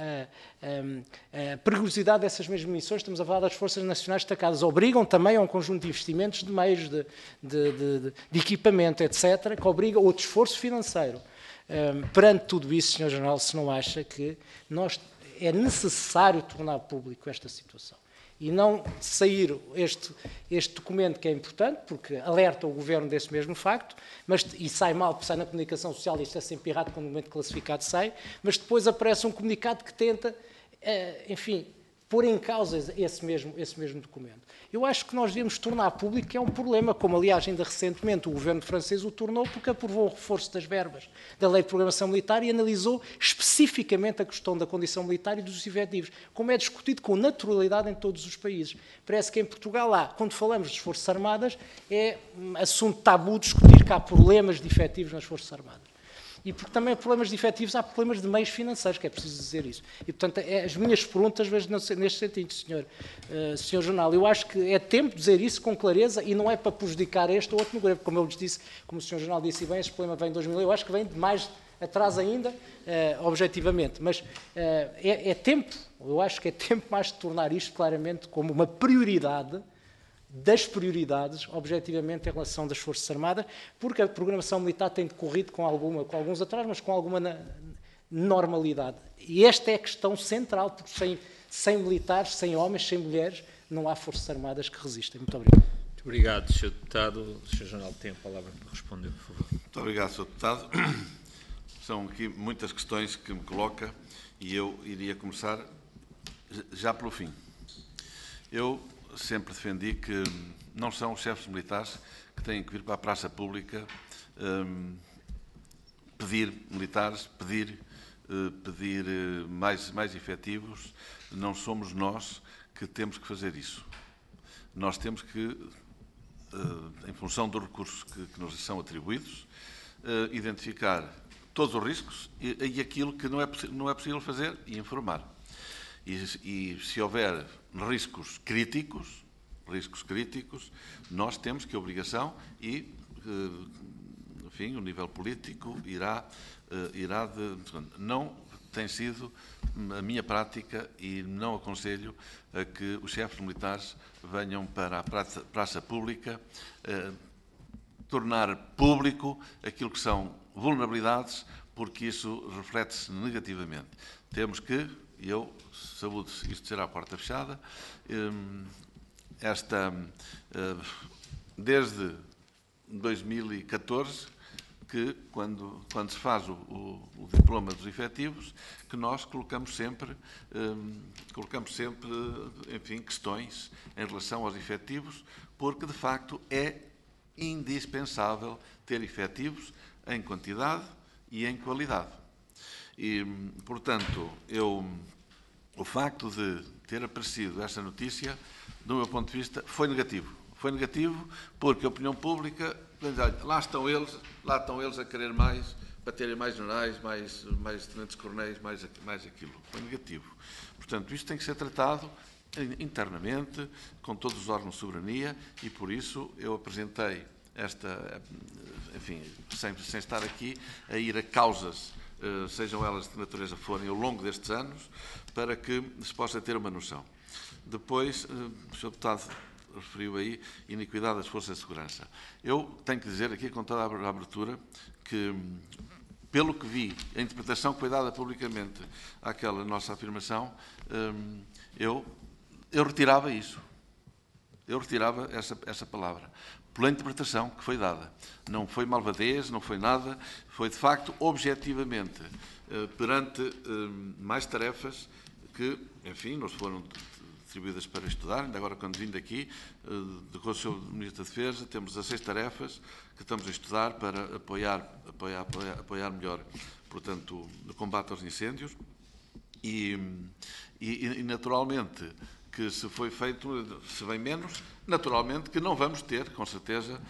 uh, uh, a perigosidade dessas mesmas missões, estamos a falar das Forças Nacionais destacadas, obrigam também a um conjunto de investimentos de meios, de, de, de, de equipamento, etcétera, que obriga outro esforço financeiro. Uh, perante tudo isso, senhor General, se não acha que nós... é necessário tornar público esta situação. E não sair este, este documento que é importante, porque alerta o Governo desse mesmo facto, mas, e sai mal, porque sai na comunicação social, e isto é sempre errado quando o documento classificado sai, mas depois aparece um comunicado que tenta, enfim, pôr em causa esse mesmo, esse mesmo documento. Eu acho que nós devemos tornar público que é um problema, como aliás ainda recentemente o governo francês o tornou, porque aprovou o reforço das verbas da Lei de Programação Militar e analisou especificamente a questão da condição militar e dos efetivos, como é discutido com naturalidade em todos os países. Parece que em Portugal há, quando falamos de Forças Armadas, é assunto tabu discutir que há problemas de efetivos nas Forças Armadas. E porque também há problemas de efetivos, há problemas de meios financeiros, que é preciso dizer isso. E, portanto, é, as minhas perguntas vejo neste sentido, senhor, uh, senhor Jornal. Eu acho que é tempo de dizer isso com clareza e não é para prejudicar este ou outro governo. Como eu lhes disse, como o senhor Jornal disse bem, este problema vem em dois mil, eu acho que vem de mais atrás ainda, uh, objetivamente. Mas uh, é, é tempo, eu acho que é tempo mais de tornar isto claramente como uma prioridade das prioridades, objetivamente, em relação das Forças Armadas, porque a programação militar tem decorrido com, alguma, com alguns atrasos, mas com alguma na, normalidade. E esta é a questão central, porque sem, sem militares, sem homens, sem mulheres, não há Forças Armadas que resistem. Muito obrigado. Muito obrigado, senhor Deputado. O senhor Jornal tem a palavra para responder, por favor. Muito obrigado, senhor Deputado. São aqui muitas questões que me coloca e eu iria começar já pelo fim. Eu sempre defendi que não são os chefes militares que têm que vir para a praça pública um, pedir militares, pedir, uh, pedir uh, mais, mais efetivos. Não somos nós que temos que fazer isso. Nós temos que, uh, em função dos recursos que, que nos são atribuídos, uh, identificar todos os riscos e, e aquilo que não é, não é possível fazer e informar. E, e se houver riscos críticos, riscos críticos, nós temos que a obrigação e, enfim, o nível político irá, irá de, não tem sido a minha prática e não aconselho a que os chefes militares venham para a praça, praça pública eh, tornar público aquilo que são vulnerabilidades, porque isso reflete-se negativamente. Temos que, e eu saúdo, isto será a porta fechada, esta, desde dois mil e catorze, que quando, quando se faz o, o, o diploma dos efetivos, que nós colocamos sempre, colocamos sempre, enfim, questões em relação aos efetivos, porque de facto é indispensável ter efetivos em quantidade e em qualidade. E, portanto, eu, o facto de ter aparecido esta notícia, do meu ponto de vista, foi negativo. Foi negativo porque a opinião pública, lá estão eles, lá estão eles a querer mais, para terem mais generais, mais, mais tenentes-coronéis, mais, mais aquilo. Foi negativo. Portanto, isto tem que ser tratado internamente, com todos os órgãos de soberania, e por isso eu apresentei esta, enfim, sem, sem estar aqui a ir a causas, sejam elas de que natureza forem, ao longo destes anos, para que se possa ter uma noção. Depois, o senhor Deputado referiu aí iniquidade das forças de segurança. Eu tenho que dizer aqui, com toda a abertura, que, pelo que vi, a interpretação que foi dada publicamente àquela nossa afirmação, eu, eu retirava isso. Eu retirava essa, essa palavra, pela interpretação que foi dada. Não foi malvadez, não foi nada, foi de facto, objetivamente, perante mais tarefas que, enfim, nos foram distribuídas para estudar. Ainda agora, quando vim daqui, do Conselho do Ministro da Defesa, temos dezasseis tarefas que estamos a estudar para apoiar, apoiar, apoiar, apoiar melhor, portanto, no combate aos incêndios. E, e, e naturalmente, que se foi feito, se vem menos, naturalmente que não vamos ter, com certeza,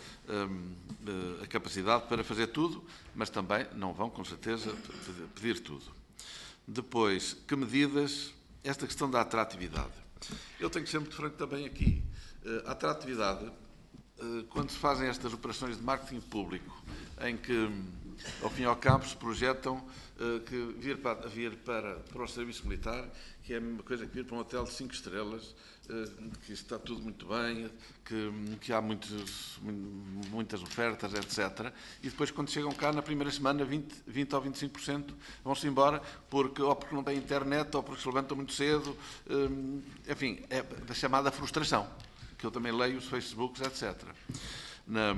a capacidade para fazer tudo, mas também não vão, com certeza, pedir tudo. Depois, que medidas, esta questão da atratividade. Eu tenho que ser muito franco também aqui. A atratividade, quando se fazem estas operações de marketing público, em que ao fim e ao cabo, se projetam uh, que vir, para, vir para, para o serviço militar, que é a mesma coisa que vir para um hotel de cinco estrelas, uh, que está tudo muito bem, que, que há muitos, muitas ofertas, etcétera. E depois, quando chegam cá, na primeira semana, vinte, vinte ou vinte e cinco por cento vão-se embora, porque, ou porque não têm internet, ou porque se levantam muito cedo. Uh, enfim, é a chamada frustração, que eu também leio os Facebooks, etcétera. Na,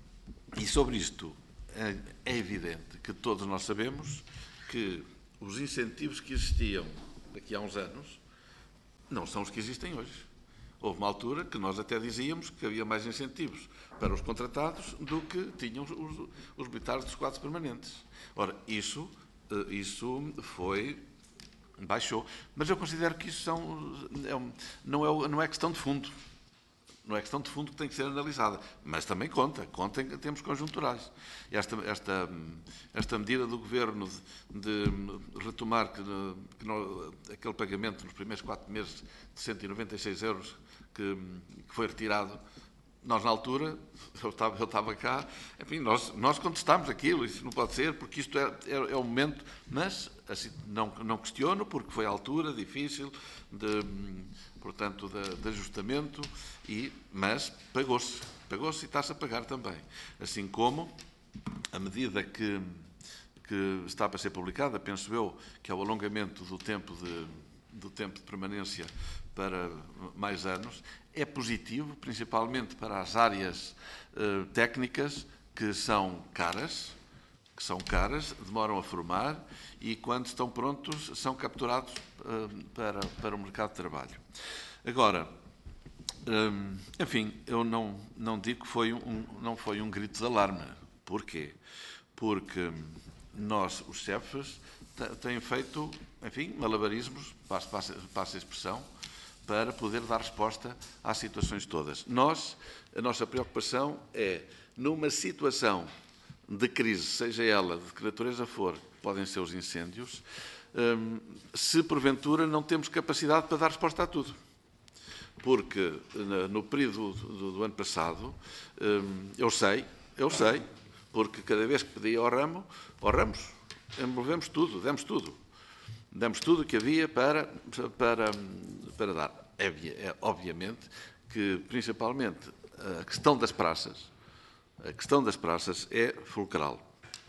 e sobre isto, é, é evidente que todos nós sabemos que os incentivos que existiam daqui a uns anos não são os que existem hoje. Houve uma altura que nós até dizíamos que havia mais incentivos para os contratados do que tinham os, os, os militares dos quadros permanentes. Ora, isso, isso foi... baixou. Mas eu considero que isso são, é um, não, é, não é questão de fundo. Não é questão de fundo que tem que ser analisada, mas também conta, conta em termos conjunturais. Esta, esta, esta medida do Governo de, de retomar que, que não, aquele pagamento nos primeiros quatro meses de cento e noventa e seis euros que, que foi retirado, nós na altura, eu estava, eu estava cá, enfim, nós, nós contestámos aquilo, isso não pode ser, porque isto é, é, é o momento, mas assim, não, não questiono, porque foi a altura difícil de... portanto, de, de ajustamento, e, mas pagou-se, pagou-se e está-se a pagar também. Assim como a medida que, que está para ser publicada, penso eu, que é o alongamento do tempo de, do tempo de permanência para mais anos, é positivo, principalmente para as áreas eh, técnicas que são caras, que são caras, demoram a formar e, quando estão prontos, são capturados uh, para, para o mercado de trabalho. Agora, um, enfim, eu não, não digo que foi um, não foi um grito de alarme. Porquê? Porque nós, os chefes, têm feito, enfim, malabarismos, passa, passa a expressão, para poder dar resposta às situações todas. Nós, a nossa preocupação é, numa situação de crise, seja ela de que natureza for, podem ser os incêndios, se porventura não temos capacidade para dar resposta a tudo. Porque no período do, do ano passado, eu sei, eu sei, porque cada vez que pedi ao ramo, ao Ramos, envolvemos tudo, demos tudo. Demos tudo o que havia para, para, para dar. É, é, obviamente que, principalmente, a questão das praças, a questão das praças é fulcral.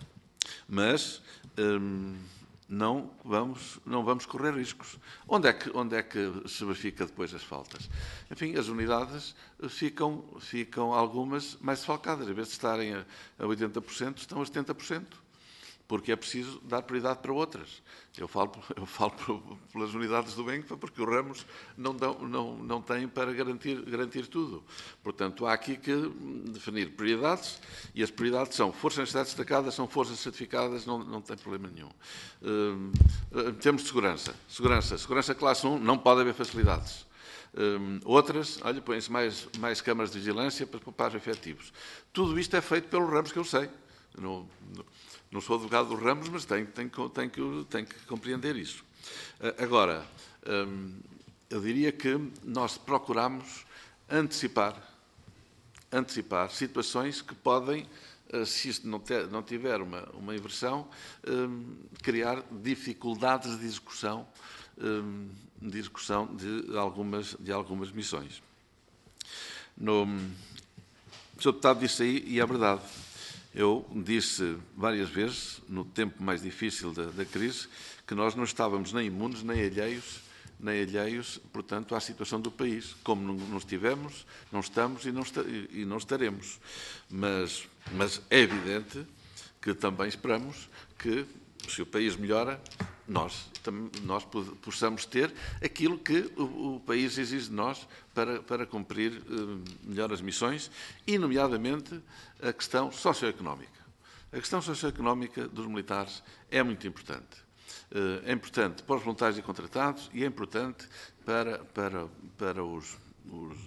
Mas hum, não, vamos, não vamos correr riscos. Onde é, que, onde é que se verifica depois as faltas? Enfim, as unidades ficam, ficam algumas mais desfalcadas. Em vez de estarem a, a oitenta por cento, estão a setenta por cento. Porque é preciso dar prioridade para outras. Eu falo, eu falo pelas unidades do Benfa, porque os ramos não, dão, não, não têm para garantir, garantir tudo. Portanto, há aqui que definir prioridades, e as prioridades são forças de necessidade destacadas, são forças certificadas, não, não tem problema nenhum. Uh, em termos de segurança, segurança, segurança classe um, não pode haver facilidades. Uh, outras, olha, põem-se mais, mais câmaras de vigilância para poupar efetivos. Tudo isto é feito pelos ramos que eu sei. No, no, Não sou advogado dos ramos, mas tenho, tenho, tenho, que, tenho que compreender isso. Agora, eu diria que nós procuramos antecipar, antecipar situações que podem, se isto não, ter, não tiver uma, uma inversão, criar dificuldades de execução, de, execução de, algumas, de algumas missões. No, o senhor Deputado disse aí, e é verdade. Eu disse várias vezes, no tempo mais difícil da, da crise, que nós não estávamos nem imunes, nem alheios, nem alheios, portanto, à situação do país. Como não, não estivemos, não estamos e não, esta, e não estaremos. Mas, mas é evidente que também esperamos que, se o país melhora, nós, nós possamos ter aquilo que o, o país exige de nós para, para cumprir uh, melhor as missões, e, nomeadamente, a questão socioeconómica. A questão socioeconómica dos militares é muito importante. Uh, é importante para os voluntários e contratados e é importante para, para, para os, os,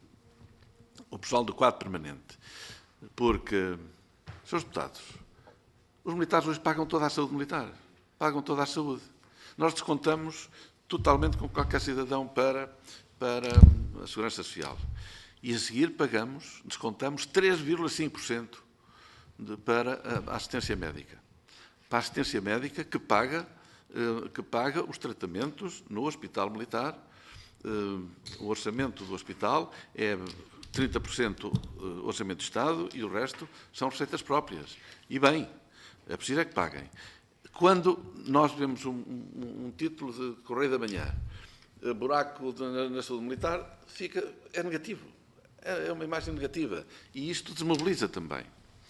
o pessoal do quadro permanente. Porque, senhores deputados, os militares hoje pagam toda a saúde militar. Pagam toda a saúde. Nós descontamos totalmente com qualquer cidadão para, para a Segurança Social. E a seguir pagamos, descontamos três vírgula cinco por cento de, para a assistência médica. para a assistência médica que paga, que paga os tratamentos no Hospital Militar. O orçamento do hospital é trinta por cento orçamento de Estado e o resto são receitas próprias. E bem, é preciso é que paguem. Quando nós vemos um, um, um título de Correio da Manhã, buraco na, na saúde militar, fica, é negativo. É, é uma imagem negativa. E isto desmobiliza também.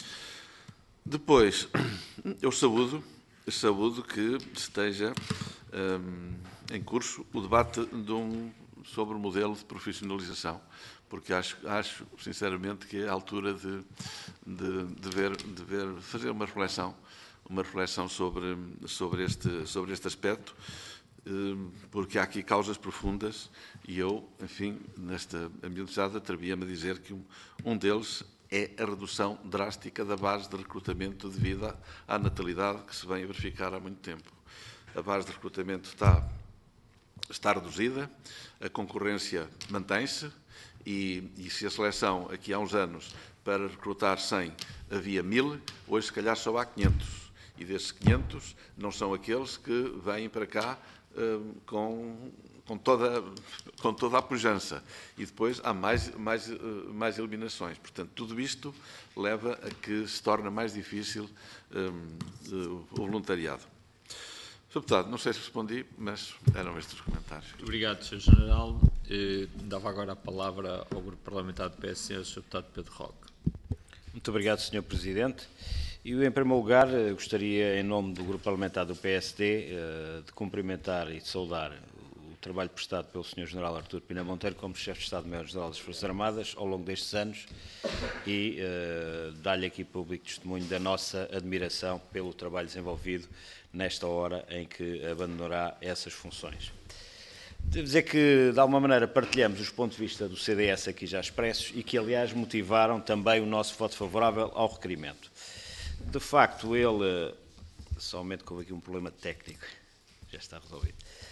Depois, eu saúdo, saúdo que esteja um, em curso o debate de um, sobre o modelo de profissionalização, porque acho, acho sinceramente que é a altura de, de, de, ver, de ver, fazer uma reflexão, uma reflexão sobre, sobre, este, sobre este aspecto, porque há aqui causas profundas e eu, enfim, nesta ambientada, atrevi-me a dizer que um, um deles é a redução drástica da base de recrutamento devido à natalidade que se vem a verificar há muito tempo. A base de recrutamento está, está reduzida, a concorrência mantém-se e, e se a seleção aqui há uns anos para recrutar cem havia mil, hoje se calhar só há quinhentos. E desses quinhentos não são aqueles que vêm para cá uh, com, com, toda, com toda a pujança. E depois há mais, mais, uh, mais eliminações. Portanto, tudo isto leva a que se torne mais difícil um, o voluntariado. senhor Deputado, não sei se respondi, mas eram estes os comentários. Obrigado, senhor General. Eh, dava agora a palavra ao Grupo Parlamentar do P S C, ao senhor Deputado Pedro Roque. Muito obrigado, senhor Presidente. E, em primeiro lugar, gostaria, em nome do Grupo Parlamentar do P S D, de cumprimentar e de saudar o trabalho prestado pelo senhor General Artur Pina Monteiro como Chefe de Estado-Maior-General das Forças Armadas ao longo destes anos e uh, dar-lhe aqui público testemunho da nossa admiração pelo trabalho desenvolvido nesta hora em que abandonará essas funções. Devo dizer que, de alguma maneira, partilhamos os pontos de vista do C D S aqui já expressos e que, aliás, motivaram também o nosso voto favorável ao requerimento. De facto, ele, somente que houve aqui um problema técnico, já está resolvido,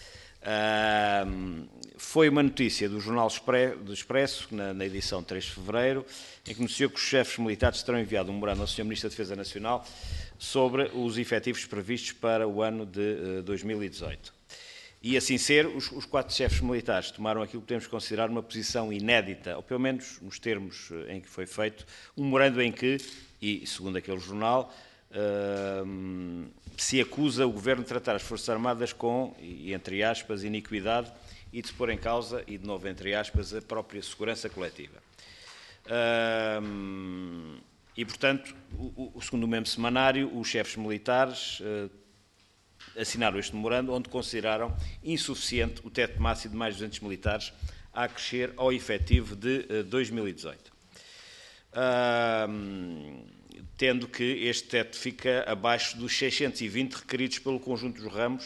uh, foi uma notícia do Jornal do Expresso, na, na edição de três de fevereiro, em que anunciou que os chefes militares terão enviado um memorando ao senhor Ministro da Defesa Nacional sobre os efetivos previstos para o ano de uh, dois mil e dezoito. E, assim ser, os, os quatro chefes militares tomaram aquilo que podemos considerar uma posição inédita, ou pelo menos nos termos em que foi feito, um memorando em que, e segundo aquele jornal, uh, se acusa o Governo de tratar as Forças Armadas com, e, entre aspas, iniquidade e de se pôr em causa, e de novo entre aspas, a própria segurança coletiva. Uh, e, portanto, o, o, segundo o mesmo semanário, os chefes militares uh, assinaram este memorando, onde consideraram insuficiente o teto máximo de mais duzentos militares a acrescer ao efetivo de uh, dois mil e dezoito. Uh, tendo que este teto fica abaixo dos seiscentos e vinte requeridos pelo conjunto dos ramos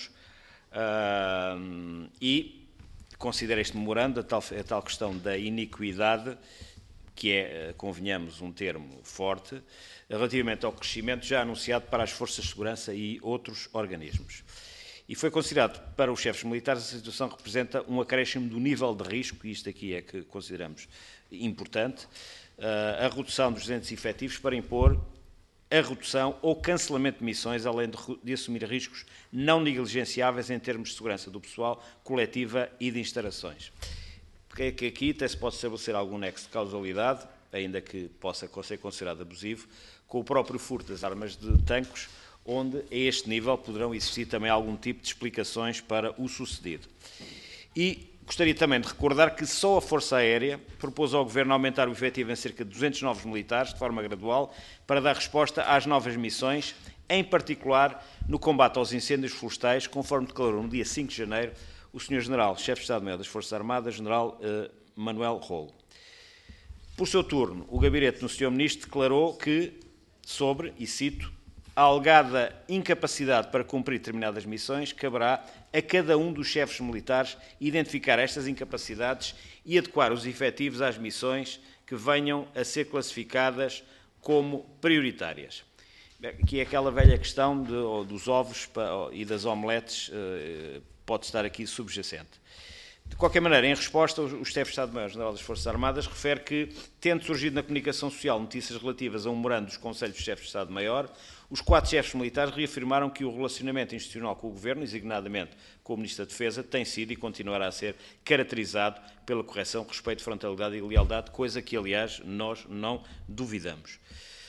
uh, e considera este memorando a tal, a tal questão da iniquidade, que é, convenhamos, um termo forte, relativamente ao crescimento já anunciado para as forças de segurança e outros organismos. E foi considerado para os chefes militares a situação representa um acréscimo do nível de risco, e isto aqui é que consideramos importante, a redução dos duzentos efetivos para impor a redução ou cancelamento de missões, além de, de assumir riscos não negligenciáveis em termos de segurança do pessoal, coletiva e de instalações. Porque é que aqui até se pode estabelecer algum nexo de causalidade, ainda que possa ser considerado abusivo, com o próprio furto das armas de tanques, onde a este nível poderão existir também algum tipo de explicações para o sucedido. E gostaria também de recordar que só a Força Aérea propôs ao Governo aumentar o efetivo em cerca de duzentos novos militares, de forma gradual, para dar resposta às novas missões, em particular no combate aos incêndios florestais, conforme declarou no dia cinco de janeiro o senhor General, Chefe de Estado-Maior das Forças Armadas, General uh, Manuel Rolo. Por seu turno, o gabinete do senhor Ministro declarou que, sobre, e cito, a alegada incapacidade para cumprir determinadas missões caberá a cada um dos chefes militares identificar estas incapacidades e adequar os efetivos às missões que venham a ser classificadas como prioritárias. Aqui é aquela velha questão de, ou dos ovos e das omeletes, pode estar aqui subjacente. De qualquer maneira, em resposta, o chefe de Estado-Maior-General das Forças Armadas refere que, tendo surgido na comunicação social notícias relativas a um memorando dos Conselhos de Chefes de Estado-Maior, Os quatro chefes militares reafirmaram que o relacionamento institucional com o Governo, designadamente com o Ministro da Defesa, tem sido e continuará a ser caracterizado pela correção, respeito, frontalidade e lealdade, coisa que, aliás, nós não duvidamos.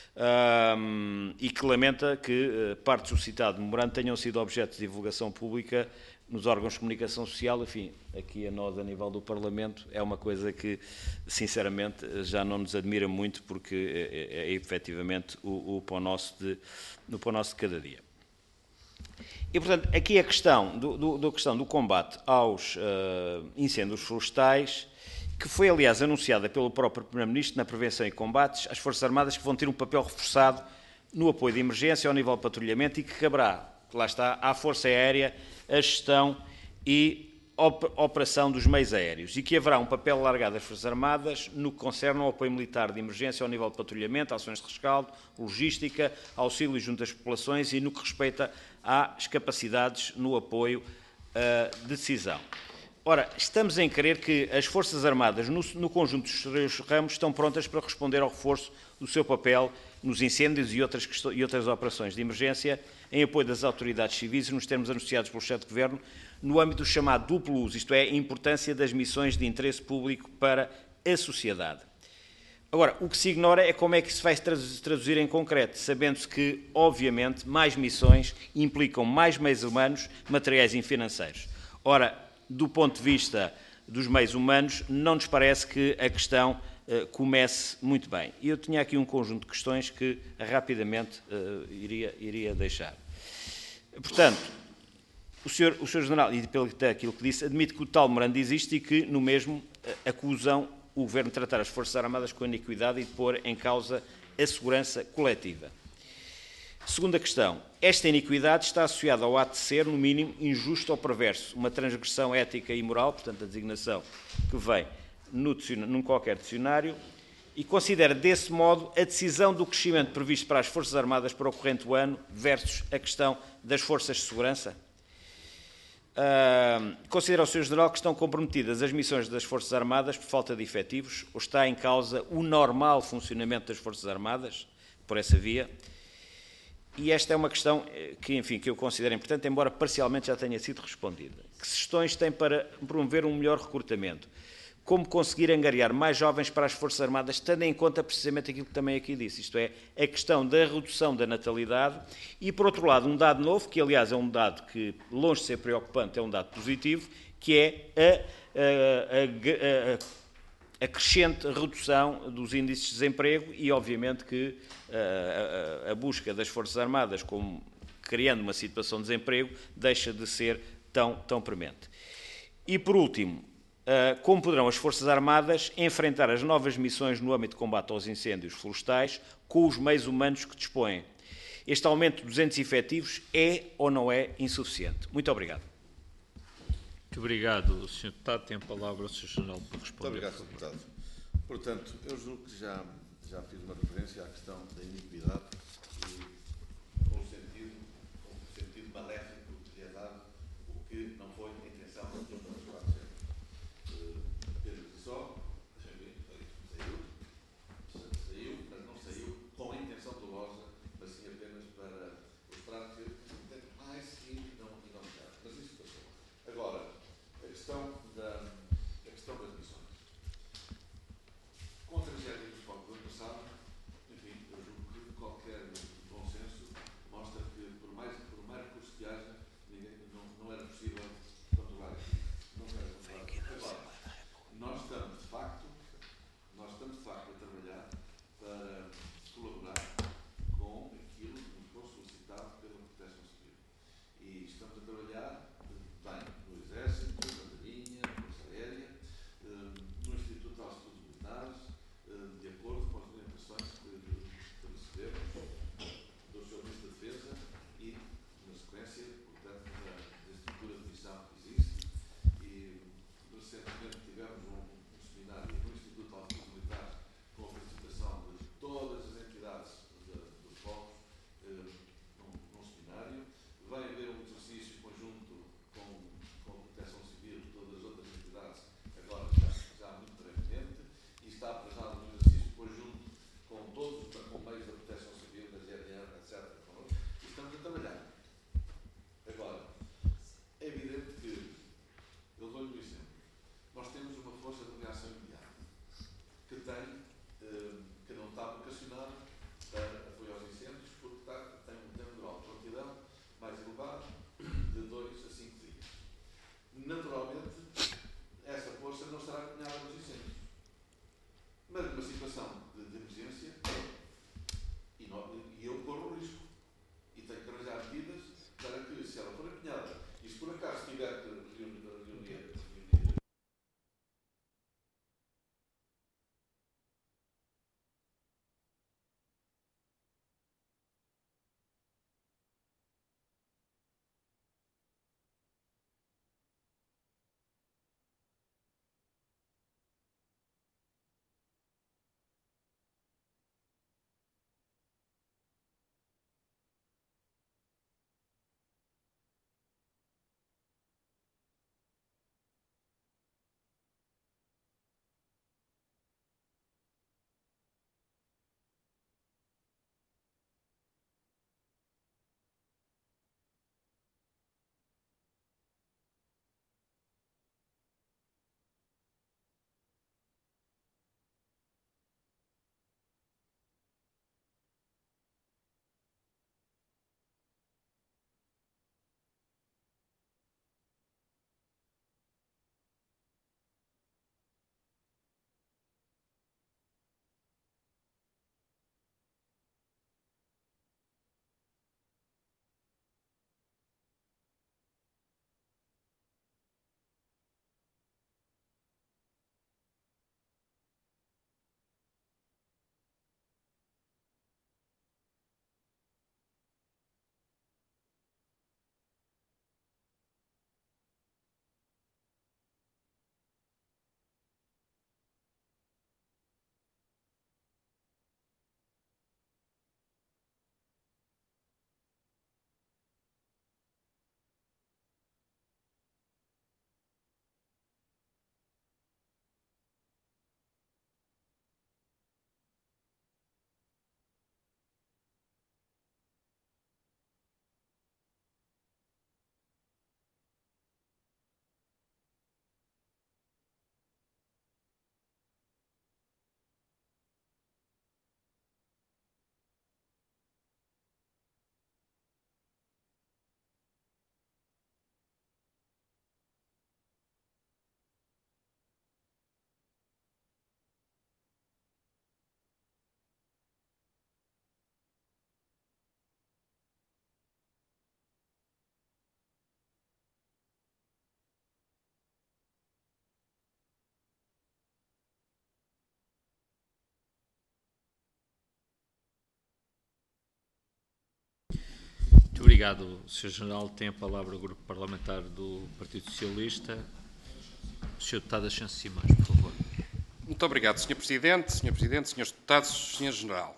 Um, e que lamenta que uh, partes do citado memorando tenham sido objeto de divulgação pública nos órgãos de comunicação social. Enfim, aqui a nós, a nível do Parlamento, é uma coisa que, sinceramente, já não nos admira muito, porque é, é, é efetivamente o, o pão nosso de, o pão nosso de cada dia. E, portanto, aqui a questão do, do, do, questão do combate aos uh, incêndios florestais, que foi, aliás, anunciada pelo próprio Primeiro-Ministro na prevenção e combates, as Forças Armadas que vão ter um papel reforçado no apoio de emergência ao nível de patrulhamento e que caberá, lá está, à Força Aérea a gestão e operação dos meios aéreos, e que haverá um papel alargado das Forças Armadas no que concerne ao apoio militar de emergência ao nível de patrulhamento, ações de rescaldo, logística, auxílio junto às populações e no que respeita às capacidades no apoio uh, de decisão. Ora, estamos em crer que as Forças Armadas, no, no conjunto dos seus ramos, estão prontas para responder ao reforço do seu papel nos incêndios e outras, e outras operações de emergência, em apoio das autoridades civis, nos termos anunciados pelo chefe de Governo, no âmbito do chamado duplo uso, isto é, a importância das missões de interesse público para a sociedade. Agora, o que se ignora é como é que isso vai se traduzir em concreto, sabendo-se que, obviamente, mais missões implicam mais meios humanos, materiais e financeiros. Ora, do ponto de vista dos meios humanos, não nos parece que a questão uh, comece muito bem. E eu tinha aqui um conjunto de questões que rapidamente uh, iria, iria deixar. Portanto, o senhor, o senhor General, e pelo aquilo que disse, admite que o tal memorando existe e que, no mesmo, uh, acusam o Governo de tratar as Forças Armadas com iniquidade e de pôr em causa a segurança coletiva. Segunda questão. Esta iniquidade está associada ao ato de ser, no mínimo, injusto ou perverso, uma transgressão ética e moral, portanto, a designação que vem no, num qualquer dicionário, e considera, desse modo, a decisão do crescimento previsto para as Forças Armadas para o corrente ano versus a questão das forças de segurança. Uh, considera o senhor General que estão comprometidas as missões das Forças Armadas por falta de efetivos, ou está em causa o normal funcionamento das Forças Armadas, por essa via? E esta é uma questão que, enfim, que eu considero importante, embora parcialmente já tenha sido respondida. Que sugestões tem para promover um melhor recrutamento? Como conseguir angariar mais jovens para as Forças Armadas, tendo em conta precisamente aquilo que também aqui disse, isto é, a questão da redução da natalidade e, por outro lado, um dado novo, que aliás é um dado que, longe de ser preocupante, é um dado positivo, que é a, a, a, a crescente redução dos índices de desemprego e, obviamente, que a, a, a busca das Forças Armadas, como criando uma situação de desemprego, deixa de ser tão, tão premente. E, por último, como poderão as Forças Armadas enfrentar as novas missões no âmbito de combate aos incêndios florestais com os meios humanos que dispõem? Este aumento de duzentos efetivos é ou não é insuficiente? Muito obrigado. Muito obrigado, senhor Deputado. Tem a palavra o senhor General para responder. Muito obrigado, senhor Deputado. Portanto, eu julgo que já, já fiz uma referência à questão da iniquidade e com o sentido, com o sentido maléfico que lhe é dado, o que não foi a intenção de todas as partes. Pedro só, deixa-me ver, saiu, saiu, mas não saiu com a intenção dolosa, mas sim apenas para mostrar que tem mais sim e não, e não já. Mas isso passou. Agora, a questão, da, a questão das missões. Com a tragédia do foco do ano passado, enfim, eu julgo que qualquer naturalmente, essa força não estará acompanhada dos incêndios. Mas numa situação de, de emergência, e, não, e eu corro o risco. E tenho que arranjar medidas para que, se ela for empenhada, e se por acaso tiver que reunir, reunir, reunir Muito obrigado, senhor General. Tem a palavra o Grupo Parlamentar do Partido Socialista. O senhor Deputado Ascenso Simões, por favor. Muito obrigado, senhor Presidente, senhor Presidente, senhores Deputados, senhor General.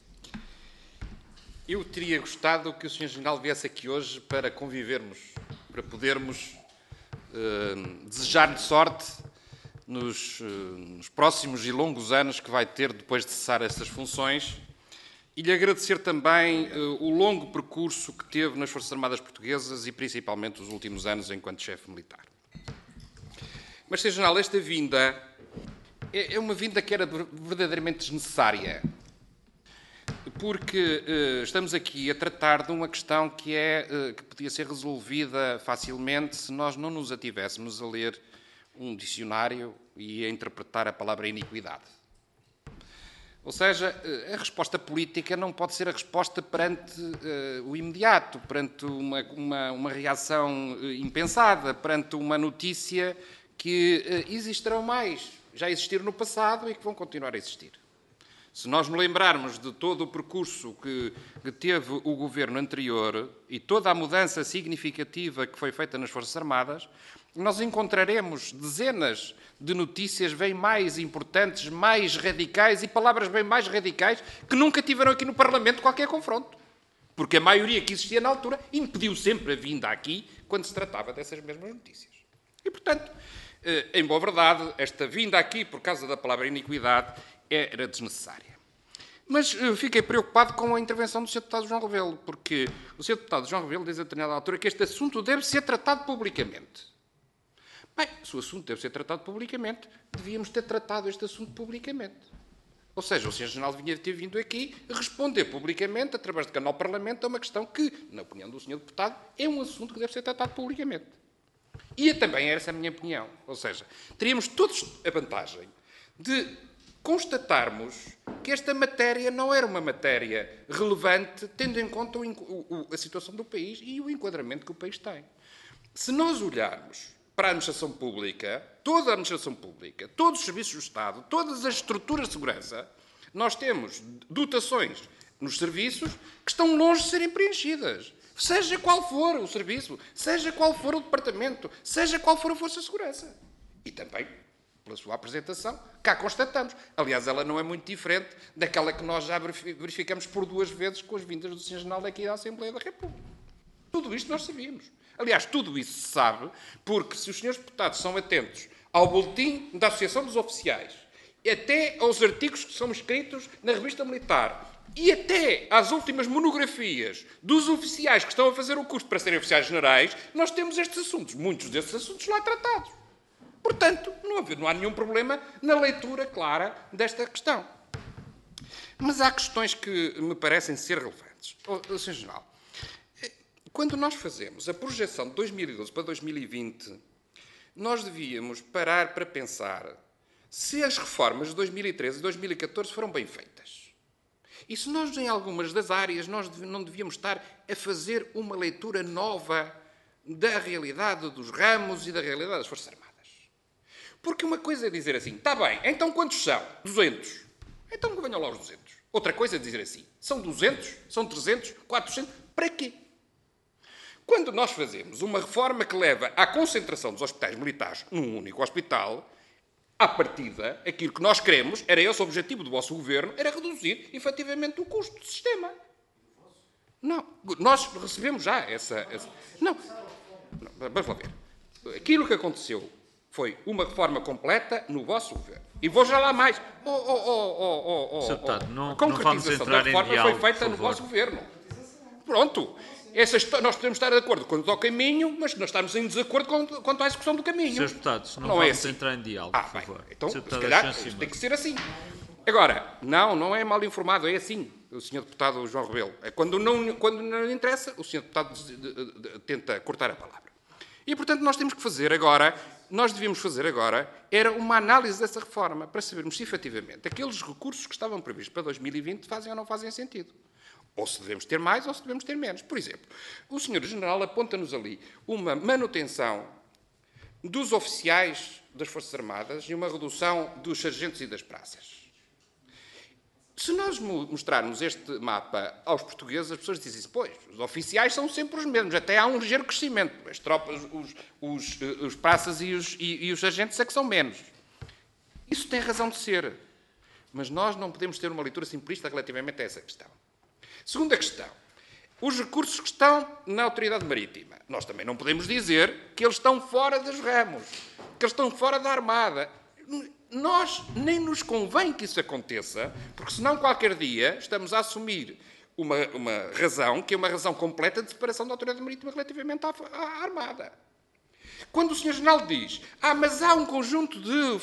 Eu teria gostado que o senhor General viesse aqui hoje para convivermos, para podermos uh, desejar-lhe sorte nos, uh, nos próximos e longos anos que vai ter depois de cessar essas funções e lhe agradecer também uh, o longo percurso que teve nas Forças Armadas Portuguesas e principalmente os últimos anos enquanto chefe militar. Mas, senhor General, esta vinda é uma vinda que era verdadeiramente desnecessária, porque uh, estamos aqui a tratar de uma questão que, é, uh, que podia ser resolvida facilmente se nós não nos ativéssemos a ler um dicionário e a interpretar a palavra iniquidade. Ou seja, uh, a resposta política não pode ser a resposta perante uh, o imediato, perante uma, uma, uma reação uh, impensada, perante uma notícia que uh, existirão mais, já existiram no passado e que vão continuar a existir. Se nós nos lembrarmos de todo o percurso que, que teve o governo anterior e toda a mudança significativa que foi feita nas Forças Armadas, nós encontraremos dezenas de notícias bem mais importantes, mais radicais e palavras bem mais radicais que nunca tiveram aqui no Parlamento qualquer confronto. Porque a maioria que existia na altura impediu sempre a vinda aqui quando se tratava dessas mesmas notícias. E, portanto, em boa verdade, esta vinda aqui, por causa da palavra iniquidade, era desnecessária. Mas uh, fiquei preocupado com a intervenção do senhor Deputado João Rebelo, porque o senhor Deputado João Rebelo diz a determinada altura que este assunto deve ser tratado publicamente. Bem, se o assunto deve ser tratado publicamente, devíamos ter tratado este assunto publicamente. Ou seja, o senhor General vinha ter vindo aqui responder publicamente, através do canal Parlamento, a uma questão que, na opinião do senhor Deputado, é um assunto que deve ser tratado publicamente. E também era essa a minha opinião. Ou seja, teríamos todos a vantagem de constatarmos que esta matéria não era uma matéria relevante, tendo em conta o, o, a situação do país e o enquadramento que o país tem. Se nós olharmos para a administração pública, toda a administração pública, todos os serviços do Estado, todas as estruturas de segurança, nós temos dotações nos serviços que estão longe de serem preenchidas. Seja qual for o serviço, seja qual for o departamento, seja qual for a força de segurança. E também, pela sua apresentação, cá constatamos. Aliás, ela não é muito diferente daquela que nós já verificamos por duas vezes com as vindas do senhor General daqui da Assembleia da República. Tudo isto nós sabíamos. Aliás, tudo isso se sabe porque, se os senhores deputados são atentos ao boletim da Associação dos Oficiais, até aos artigos que são escritos na Revista Militar e até às últimas monografias dos oficiais que estão a fazer o curso para serem oficiais generais, nós temos estes assuntos, muitos desses assuntos lá tratados. Portanto, não há, não há nenhum problema na leitura clara desta questão. Mas há questões que me parecem ser relevantes. Oh, senhor General, quando nós fazemos a projeção de dois mil e doze para dois mil e vinte, nós devíamos parar para pensar se as reformas de dois mil e treze e dois mil e catorze foram bem feitas. E se nós, em algumas das áreas, nós não devíamos estar a fazer uma leitura nova da realidade dos ramos e da realidade das Forças Armadas. Porque uma coisa é dizer assim, está bem, então quantos são? duzentos. Então que venham lá os duzentos. Outra coisa é dizer assim, são duzentos, são trezentos, quatrocentos, para quê? Quando nós fazemos uma reforma que leva à concentração dos hospitais militares num único hospital, à partida, aquilo que nós queremos, era esse o objetivo do vosso governo, era reduzir, efetivamente, o custo do sistema. Não, nós recebemos já essa... essa não, não, vamos lá ver. Aquilo que aconteceu foi uma reforma completa no vosso governo. E vou já lá mais. Oh, oh, oh, oh, oh, Deputado, oh. não, A concretização da reforma foi feita no vosso governo. Pronto. Essa história, nós podemos estar de acordo quanto ao caminho, mas nós estamos em desacordo quanto, quanto à execução do caminho. senhores deputados, não, não vamos é assim. entrar em diálogo, ah, por bem, favor. então, senhor se deputado calhar, Alexandre isto tem que ser assim. Agora, não, não é mal informado, é assim, o senhor deputado João Rebelo. É quando não, quando não lhe interessa, o senhor deputado de, de, de, tenta cortar a palavra. E, portanto, nós temos que fazer agora, nós devíamos fazer agora, era uma análise dessa reforma, para sabermos se, efetivamente, aqueles recursos que estavam previstos para dois mil e vinte fazem ou não fazem sentido. Ou se devemos ter mais ou se devemos ter menos. Por exemplo, o senhor General aponta-nos ali uma manutenção dos oficiais das Forças Armadas e uma redução dos sargentos e das praças. Se nós mostrarmos este mapa aos portugueses, as pessoas dizem, pois, os oficiais são sempre os mesmos, até há um ligeiro crescimento. As tropas, os, os, os praças e os, e, e os sargentos é que são menos. Isso tem razão de ser. Mas nós não podemos ter uma leitura simplista relativamente a essa questão. Segunda questão. Os recursos que estão na Autoridade Marítima. Nós também não podemos dizer que eles estão fora dos ramos, que eles estão fora da Armada. Nós nem nos convém que isso aconteça, porque senão qualquer dia estamos a assumir uma, uma razão, que é uma razão completa de separação da Autoridade Marítima relativamente à, à Armada. Quando o senhor General diz, ah, mas há um conjunto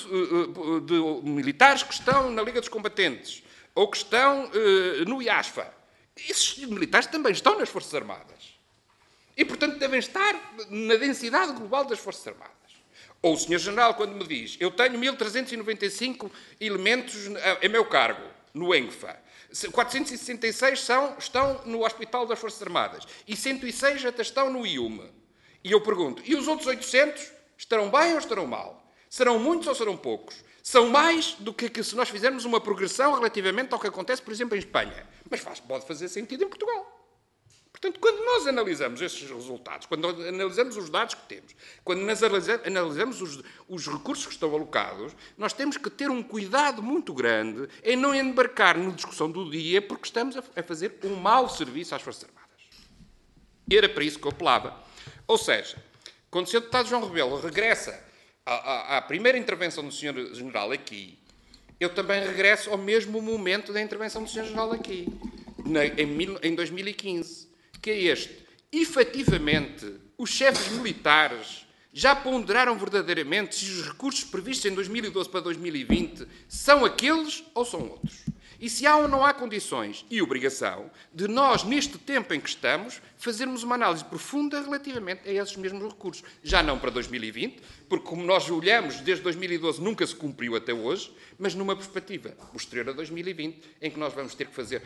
de, de, de militares que estão na Liga dos Combatentes, ou que estão uh, no I A S F A, esses militares também estão nas Forças Armadas. E, portanto, devem estar na densidade global das Forças Armadas. Ou o senhor General, quando me diz, eu tenho mil trezentos e noventa e cinco elementos em meu cargo, no E N F A. quatrocentos e sessenta e seis são, estão no Hospital das Forças Armadas. E cento e seis até estão no I U M. E eu pergunto, e os outros oitocentos estarão bem ou estarão mal? Serão muitos ou serão poucos? São mais do que, que se nós fizermos uma progressão relativamente ao que acontece, por exemplo, em Espanha. Mas faz, pode fazer sentido em Portugal. Portanto, quando nós analisamos estes resultados, quando analisamos os dados que temos, quando nós analisamos os, os recursos que estão alocados, nós temos que ter um cuidado muito grande em não embarcar na discussão do dia, porque estamos a, a fazer um mau serviço às Forças Armadas. E era para isso que eu apelava. Ou seja, quando o senhor deputado João Rebelo regressa à, à, à primeira intervenção do senhor General aqui, eu também regresso ao mesmo momento da intervenção do senhor General aqui, na, em, em dois mil e quinze. Que é este. Efetivamente, os chefes militares já ponderaram verdadeiramente se os recursos previstos em dois mil e doze para dois mil e vinte são aqueles ou são outros. E se há ou não há condições e obrigação de nós, neste tempo em que estamos, fazermos uma análise profunda relativamente a esses mesmos recursos. Já não para dois mil e vinte, porque como nós olhamos desde dois mil e doze nunca se cumpriu até hoje, mas numa perspectiva posterior a dois mil e vinte, em que nós vamos ter que fazer,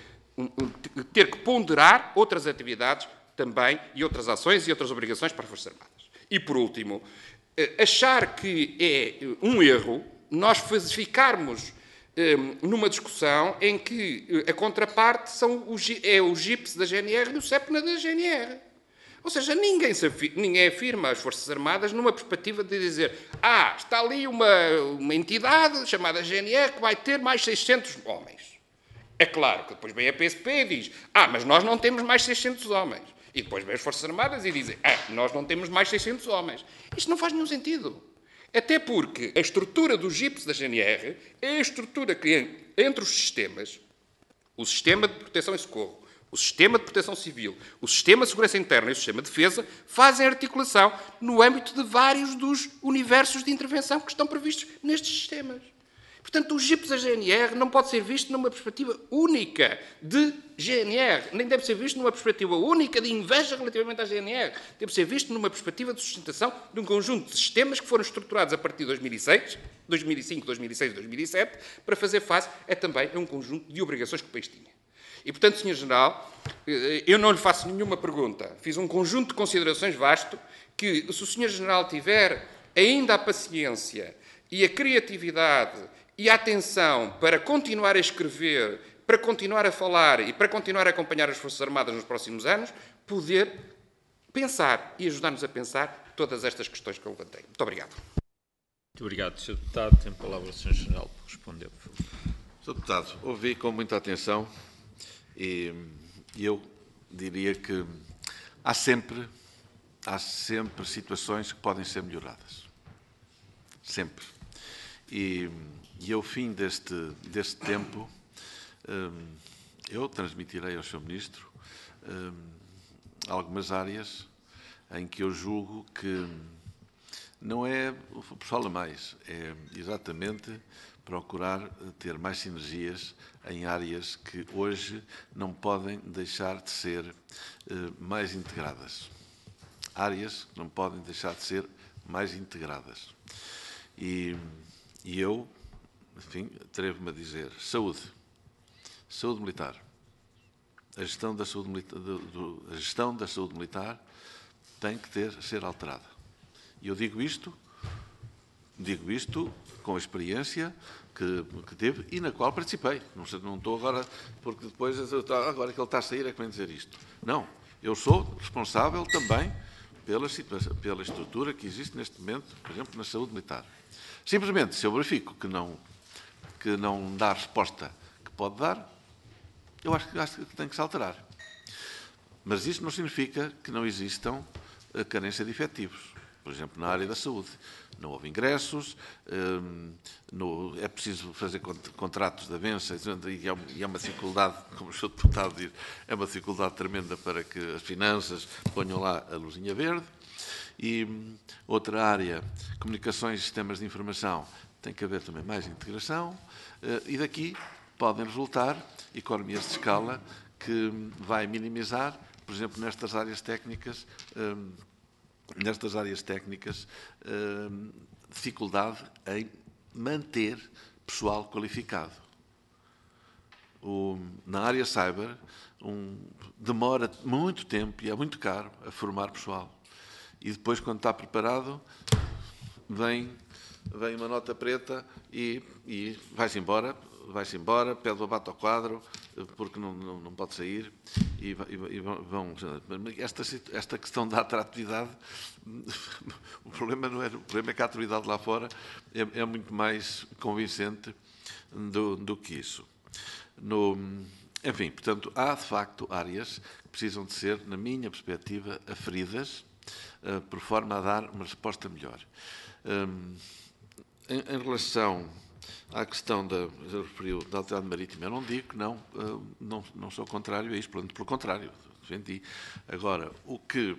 ter que ponderar outras atividades também e outras ações e outras obrigações para as Forças Armadas. E por último, achar que é um erro nós ficarmos numa discussão em que a contraparte são o, é o G I P S da G N R e o CEPNA da G N R. Ou seja, ninguém, se afirma, ninguém afirma as Forças Armadas numa perspectiva de dizer ah, está ali uma, uma entidade chamada G N R que vai ter mais seiscentos homens. É claro que depois vem a P S P e diz ah, mas nós não temos mais seiscentos homens. E depois vem as Forças Armadas e dizem ah, nós não temos mais seiscentos homens. Isto não faz nenhum sentido. Até porque a estrutura do G I P S da G N R é a estrutura que, entre os sistemas, o sistema de proteção e socorro, o sistema de proteção civil, o sistema de segurança interna e o sistema de defesa, fazem articulação no âmbito de vários dos universos de intervenção que estão previstos nestes sistemas. Portanto, o G I P S da G N R não pode ser visto numa perspectiva única de G N R, nem deve ser visto numa perspectiva única de inveja relativamente à G N R. Deve ser visto numa perspectiva de sustentação de um conjunto de sistemas que foram estruturados a partir de dois mil e seis, dois mil e cinco, dois mil e seis e dois mil e sete, para fazer face a também a um conjunto de obrigações que o país tinha. E, portanto, senhor General, eu não lhe faço nenhuma pergunta. Fiz um conjunto de considerações vasto que, se o senhor General tiver ainda a paciência e a criatividade e a atenção para continuar a escrever, para continuar a falar e para continuar a acompanhar as Forças Armadas nos próximos anos, poder pensar e ajudar-nos a pensar todas estas questões que eu levantei. Muito obrigado. Muito obrigado, senhor Deputado. Tem a palavra o senhor General para responder, por favor. senhor Deputado, ouvi com muita atenção e eu diria que há sempre, há sempre situações que podem ser melhoradas. Sempre. E, e ao fim deste, deste tempo, hum, eu transmitirei ao senhor Ministro hum, algumas áreas em que eu julgo que não é o pessoal a mais, é exatamente procurar ter mais sinergias em áreas que hoje não podem deixar de ser eh, mais integradas. Áreas que não podem deixar de ser mais integradas. E, e eu, enfim, atrevo-me a dizer, saúde, saúde militar, a gestão da saúde militar, do, do, a gestão da saúde militar tem que ter, ser alterada. E eu digo isto, digo isto com a experiência que, que teve e na qual participei. Não, não estou agora, porque depois, agora que ele está a sair, é que vem dizer isto. Não, eu sou responsável também pela, situação, pela estrutura que existe neste momento, por exemplo, na saúde militar. Simplesmente, se eu verifico que não, que não dá a resposta que pode dar, eu acho que, acho que tem que se alterar. Mas isso não significa que não existam a carência de efetivos. Por exemplo, na área da saúde. Não houve ingressos, hum, no, é preciso fazer contratos de avanço, e é uma dificuldade, como o senhor Deputado diz, é uma dificuldade tremenda para que as finanças ponham lá a luzinha verde. E hum, outra área, comunicações e sistemas de informação, tem que haver também mais integração, uh, e daqui podem resultar economias de escala que hum, vai minimizar, por exemplo, nestas áreas técnicas, hum, nestas áreas técnicas, hum, dificuldade em manter pessoal qualificado. O, na área cyber, um, demora muito tempo e é muito caro a formar pessoal. E depois, quando está preparado, vem, vem uma nota preta e, e vai-se embora, vai-se embora, pede o abate ao quadro, porque não, não, não pode sair, e, e, e vão... Esta, esta questão da atratividade, o problema, não é, o problema é que a atratividade lá fora é, é muito mais convincente do, do que isso. No, enfim, portanto, há de facto áreas que precisam de ser, na minha perspectiva, aferidas, uh, por forma a dar uma resposta melhor. Um, em, em relação à questão da, referiu, da autoridade marítima, eu não digo que não, uh, não, não sou contrário a isso, pelo, pelo contrário, defendi. Agora, o que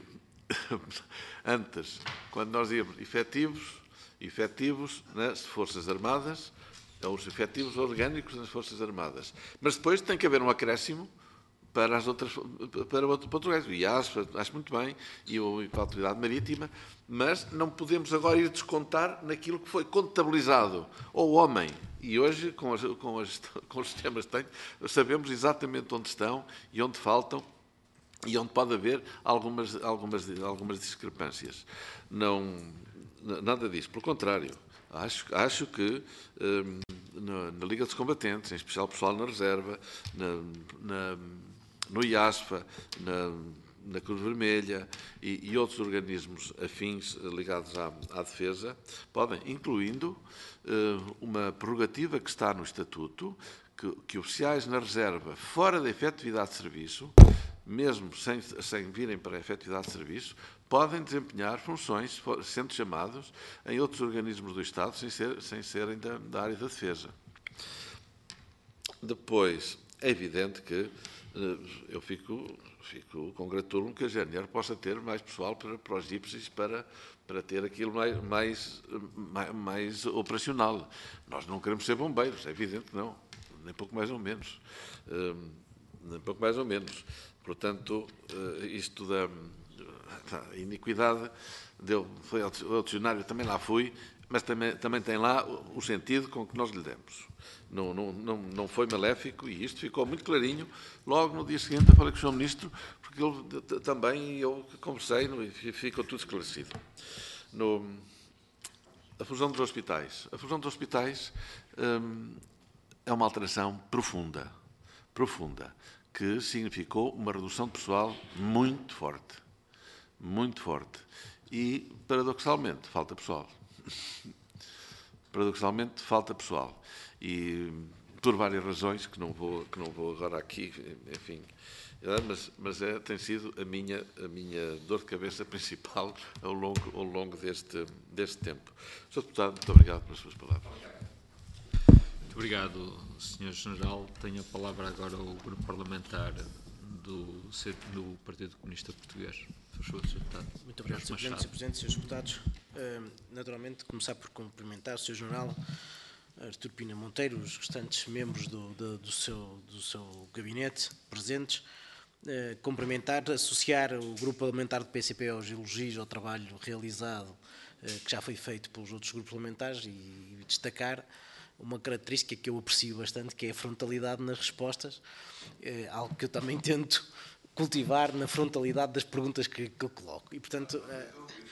antes, quando nós íamos efetivos, efetivos nas Forças Armadas, aos efetivos orgânicos das Forças Armadas. Mas depois tem que haver um acréscimo para as outras, para outro, para outro resto. O I A S, acho muito bem, e a Autoridade Marítima, mas não podemos agora ir descontar naquilo que foi contabilizado ao homem. E hoje, com, as, com, as, com os sistemas que tenho, sabemos exatamente onde estão e onde faltam e onde pode haver algumas, algumas, algumas discrepâncias. Não, nada disso. Pelo contrário, acho, acho que hum, na, na Liga dos Combatentes, em especial pessoal na reserva, na, na, no I A S F A, na, na Cruz Vermelha e, e outros organismos afins ligados à, à defesa, podem, incluindo uh, uma prerrogativa que está no Estatuto, que, que oficiais na reserva, fora da efetividade de serviço, mesmo sem, sem virem para a efetividade de serviço, podem desempenhar funções, sendo chamados em outros organismos do Estado, sem, ser, sem serem da, da área da defesa. Depois, é evidente que eu fico, fico congratulo que a G N R possa ter mais pessoal para, para os gypsies, para, para ter aquilo mais, mais, mais, mais operacional. Nós não queremos ser bombeiros, é evidente que não, nem pouco mais ou menos. Um, nem pouco mais ou menos. Portanto, isto da, da iniquidade, deu, foi ao dicionário, também lá fui, mas também, também tem lá o sentido com que nós lhe demos. Não, não, não, não foi maléfico e isto ficou muito clarinho. Logo no dia seguinte eu falei com o senhor Ministro, porque ele também, eu conversei e ficou tudo esclarecido. No, a fusão dos hospitais. A fusão dos hospitais hum, é uma alteração profunda, profunda, que significou uma redução de pessoal muito forte, muito forte. E, paradoxalmente, falta pessoal. Paradoxalmente, falta pessoal. E, por várias razões, que não vou, que não vou agora aqui, enfim, mas, mas é, tem sido a minha, a minha dor de cabeça principal ao longo, ao longo deste, deste tempo. senhor Deputado, muito obrigado pelas suas palavras. Muito obrigado, senhor General. Tenho a palavra agora ao Grupo Parlamentar do, do Partido Comunista Português. Por favor, senhor Deputado. Muito obrigado, senhor Presidente, senhor Presidente, senhores Deputados. Uh, naturalmente, começar por cumprimentar o senhor General Artur Pina Monteiro, os restantes membros do, do, do, seu, do seu gabinete presentes. Uh, cumprimentar, associar o Grupo Parlamentar do P C P aos elogios ao trabalho realizado, uh, que já foi feito pelos outros grupos parlamentares, e, e destacar uma característica que eu aprecio bastante, que é a frontalidade nas respostas, é algo que eu também tento cultivar na frontalidade das perguntas que, que eu coloco. E, portanto, é...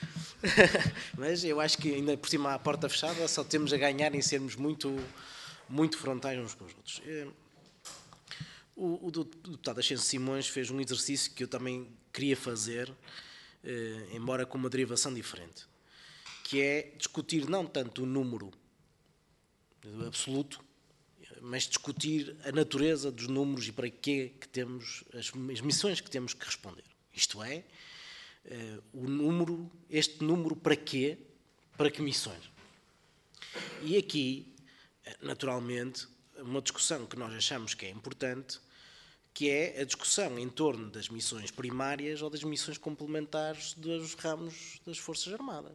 mas eu acho que ainda por cima à porta fechada só temos a ganhar em sermos muito, muito frontais uns com os outros. É... O, o deputado Ascenso Simões fez um exercício que eu também queria fazer, é, embora com uma derivação diferente, que é discutir não tanto o número absoluto, mas discutir a natureza dos números e para que que temos as, as missões que temos que responder. Isto é, uh, o número, este número para quê, para que missões. E aqui, naturalmente, uma discussão que nós achamos que é importante, que é a discussão em torno das missões primárias ou das missões complementares dos ramos das Forças Armadas.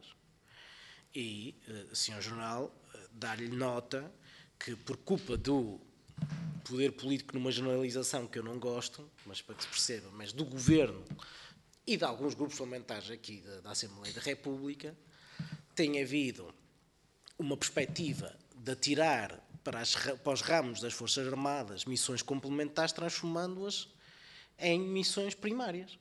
E, uh, senhor General, dar-lhe nota que, por culpa do poder político numa generalização que eu não gosto, mas para que se perceba, mas do Governo e de alguns grupos parlamentares aqui da, da Assembleia da República, tem havido uma perspectiva de atirar para, as, para os ramos das Forças Armadas missões complementares, transformando-as em missões primárias.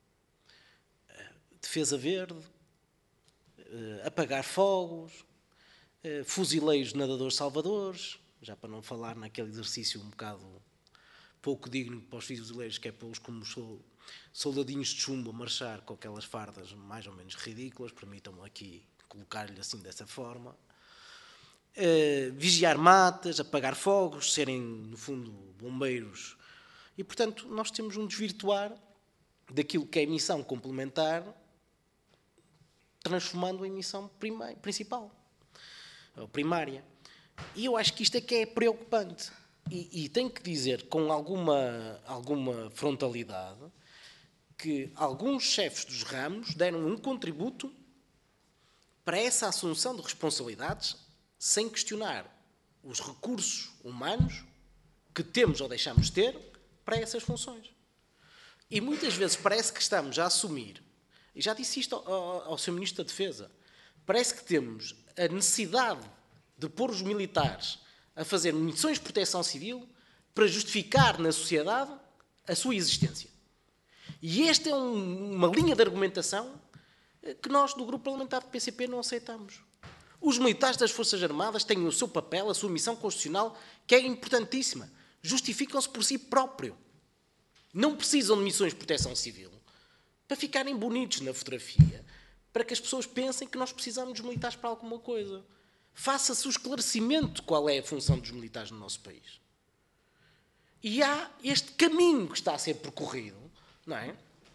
Defesa verde, apagar fogos, Uh, fuzileiros nadadores salvadores, já para não falar naquele exercício um bocado pouco digno para os fuzileiros, que é pô-los como soldadinhos de chumbo a marchar com aquelas fardas mais ou menos ridículas, permitam-me aqui colocar-lhe assim dessa forma. Uh, vigiar matas, apagar fogos, serem no fundo bombeiros. E portanto nós temos um desvirtuar daquilo que é missão complementar, transformando em missão prima- principal. Ou primária. E eu acho que isto é que é preocupante. E, e tenho que dizer com alguma, alguma frontalidade que alguns chefes dos ramos deram um contributo para essa assunção de responsabilidades sem questionar os recursos humanos que temos ou deixamos de ter para essas funções. E muitas vezes parece que estamos a assumir, e já disse isto ao, ao, ao seu Ministro da Defesa, parece que temos a necessidade de pôr os militares a fazer missões de proteção civil para justificar na sociedade a sua existência. E esta é um, uma linha de argumentação que nós, do Grupo Parlamentar do P C P, não aceitamos. Os militares das Forças Armadas têm o seu papel, a sua missão constitucional, que é importantíssima. Justificam-se por si próprio. Não precisam de missões de proteção civil para ficarem bonitos na fotografia, para que as pessoas pensem que nós precisamos dos militares para alguma coisa. Faça-se o esclarecimento de qual é a função dos militares no nosso país. E há este caminho que está a ser percorrido, não é?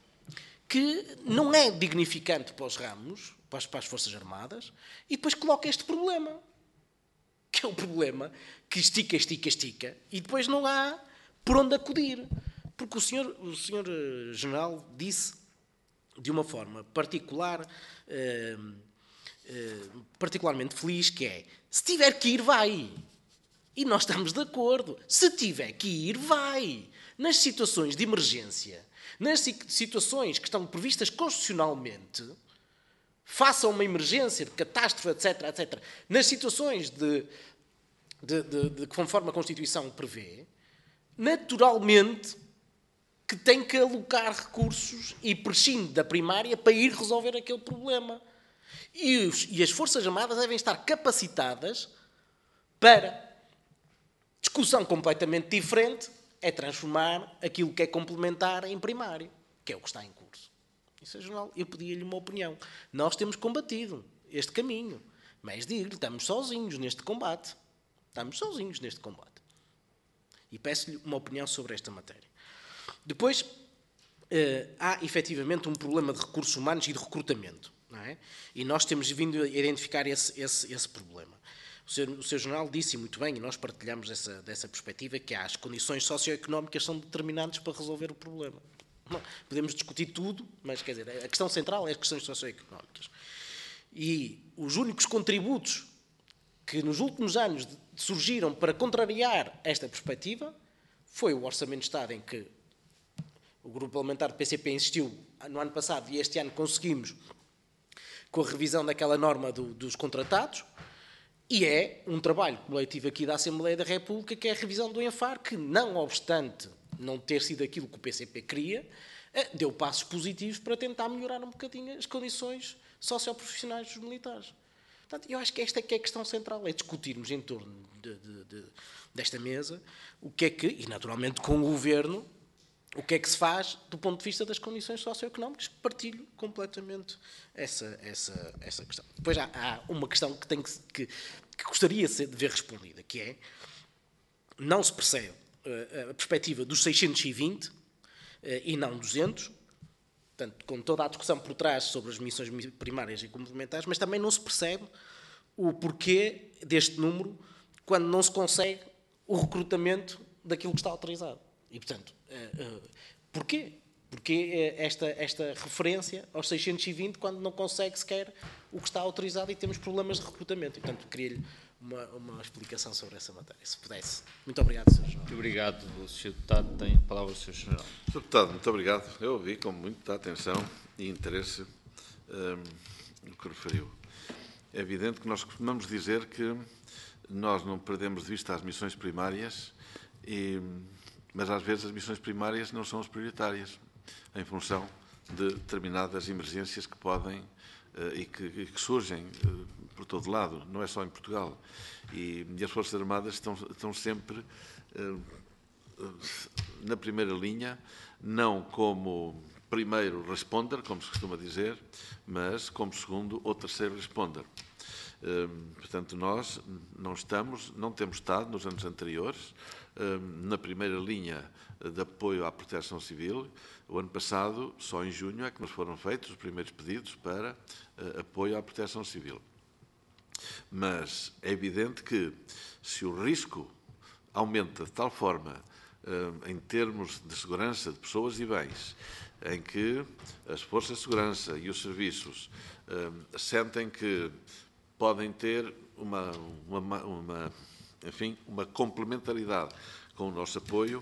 Que não é dignificante para os ramos, para as, para as Forças Armadas, e depois coloca este problema, que é o problema que estica, estica, estica, e depois não há por onde acudir. Porque o senhor, o senhor General disse, de uma forma particular, eh, eh, particularmente feliz, que é, se tiver que ir, vai. E nós estamos de acordo. Se tiver que ir, vai. Nas situações de emergência, nas situações que estão previstas constitucionalmente, faça uma emergência de catástrofe, etc, etcétera, nas situações de, de, de, de conforme a Constituição prevê, naturalmente que tem que alocar recursos e prescinde da primária para ir resolver aquele problema. E, os, e as Forças Armadas devem estar capacitadas para discussão completamente diferente, é transformar aquilo que é complementar em primário, que é o que está em curso. Isso é jornal. Eu pedia-lhe uma opinião. Nós temos combatido este caminho, mas digo-lhe, estamos sozinhos neste combate. Estamos sozinhos neste combate. E peço-lhe uma opinião sobre esta matéria. Depois, eh, há efetivamente um problema de recursos humanos e de recrutamento. Não é? E nós temos vindo a identificar esse, esse, esse problema. O seu, o seu jornal disse, muito bem, e nós partilhamos essa, dessa perspectiva, que as condições socioeconómicas são determinantes para resolver o problema. Não, podemos discutir tudo, mas quer dizer, a questão central é as questões socioeconómicas. E os únicos contributos que nos últimos anos surgiram para contrariar esta perspectiva foi o Orçamento de Estado, em que o Grupo Parlamentar do P C P insistiu no ano passado, e este ano conseguimos, com a revisão daquela norma do, dos contratados, e é um trabalho coletivo aqui da Assembleia da República, que é a revisão do ENFAR, que, não obstante não ter sido aquilo que o P C P queria, deu passos positivos para tentar melhorar um bocadinho as condições socioprofissionais dos militares. Portanto, eu acho que esta é que é a questão central, é discutirmos em torno de, de, de, desta mesa o que é que, e naturalmente com o Governo, o que é que se faz do ponto de vista das condições socioeconómicas, que partilho completamente essa, essa, essa questão. Depois há, há uma questão que, tem que, que, que gostaria de ver respondida, que é, não se percebe uh, a perspectiva dos seiscentos e vinte uh, e não duzentos, portanto, com toda a discussão por trás sobre as missões primárias e complementares, mas também não se percebe o porquê deste número quando não se consegue o recrutamento daquilo que está autorizado. E, portanto, uh, uh, porquê? Porquê esta, esta referência aos seiscentos e vinte quando não consegue sequer o que está autorizado e temos problemas de recrutamento? E, portanto, queria-lhe uma, uma explicação sobre essa matéria, se pudesse. Muito obrigado, senhor General. Muito obrigado, senhor Deputado. Tem a palavra o senhor General. senhor Deputado, muito obrigado. Eu ouvi com muita atenção e interesse um, o que referiu. É evidente que nós costumamos dizer que nós não perdemos de vista as missões primárias, e, mas às vezes as missões primárias não são as prioritárias, em função de determinadas emergências que podem uh, e, que, e que surgem uh, por todo lado, não é só em Portugal. E, e as Forças Armadas estão, estão sempre uh, uh, na primeira linha, não como primeiro responder, como se costuma dizer, mas como segundo ou terceiro responder. Uh, portanto, nós não estamos, não temos estado nos anos anteriores uh, na primeira linha de apoio à proteção civil. O ano passado, só em junho, é que nos foram feitos os primeiros pedidos para uh, apoio à proteção civil. Mas é evidente que, se o risco aumenta de tal forma, uh, em termos de segurança de pessoas e bens, em que as forças de segurança e os serviços uh, sentem que podem ter uma, uma, uma enfim, uma complementaridade com o nosso apoio,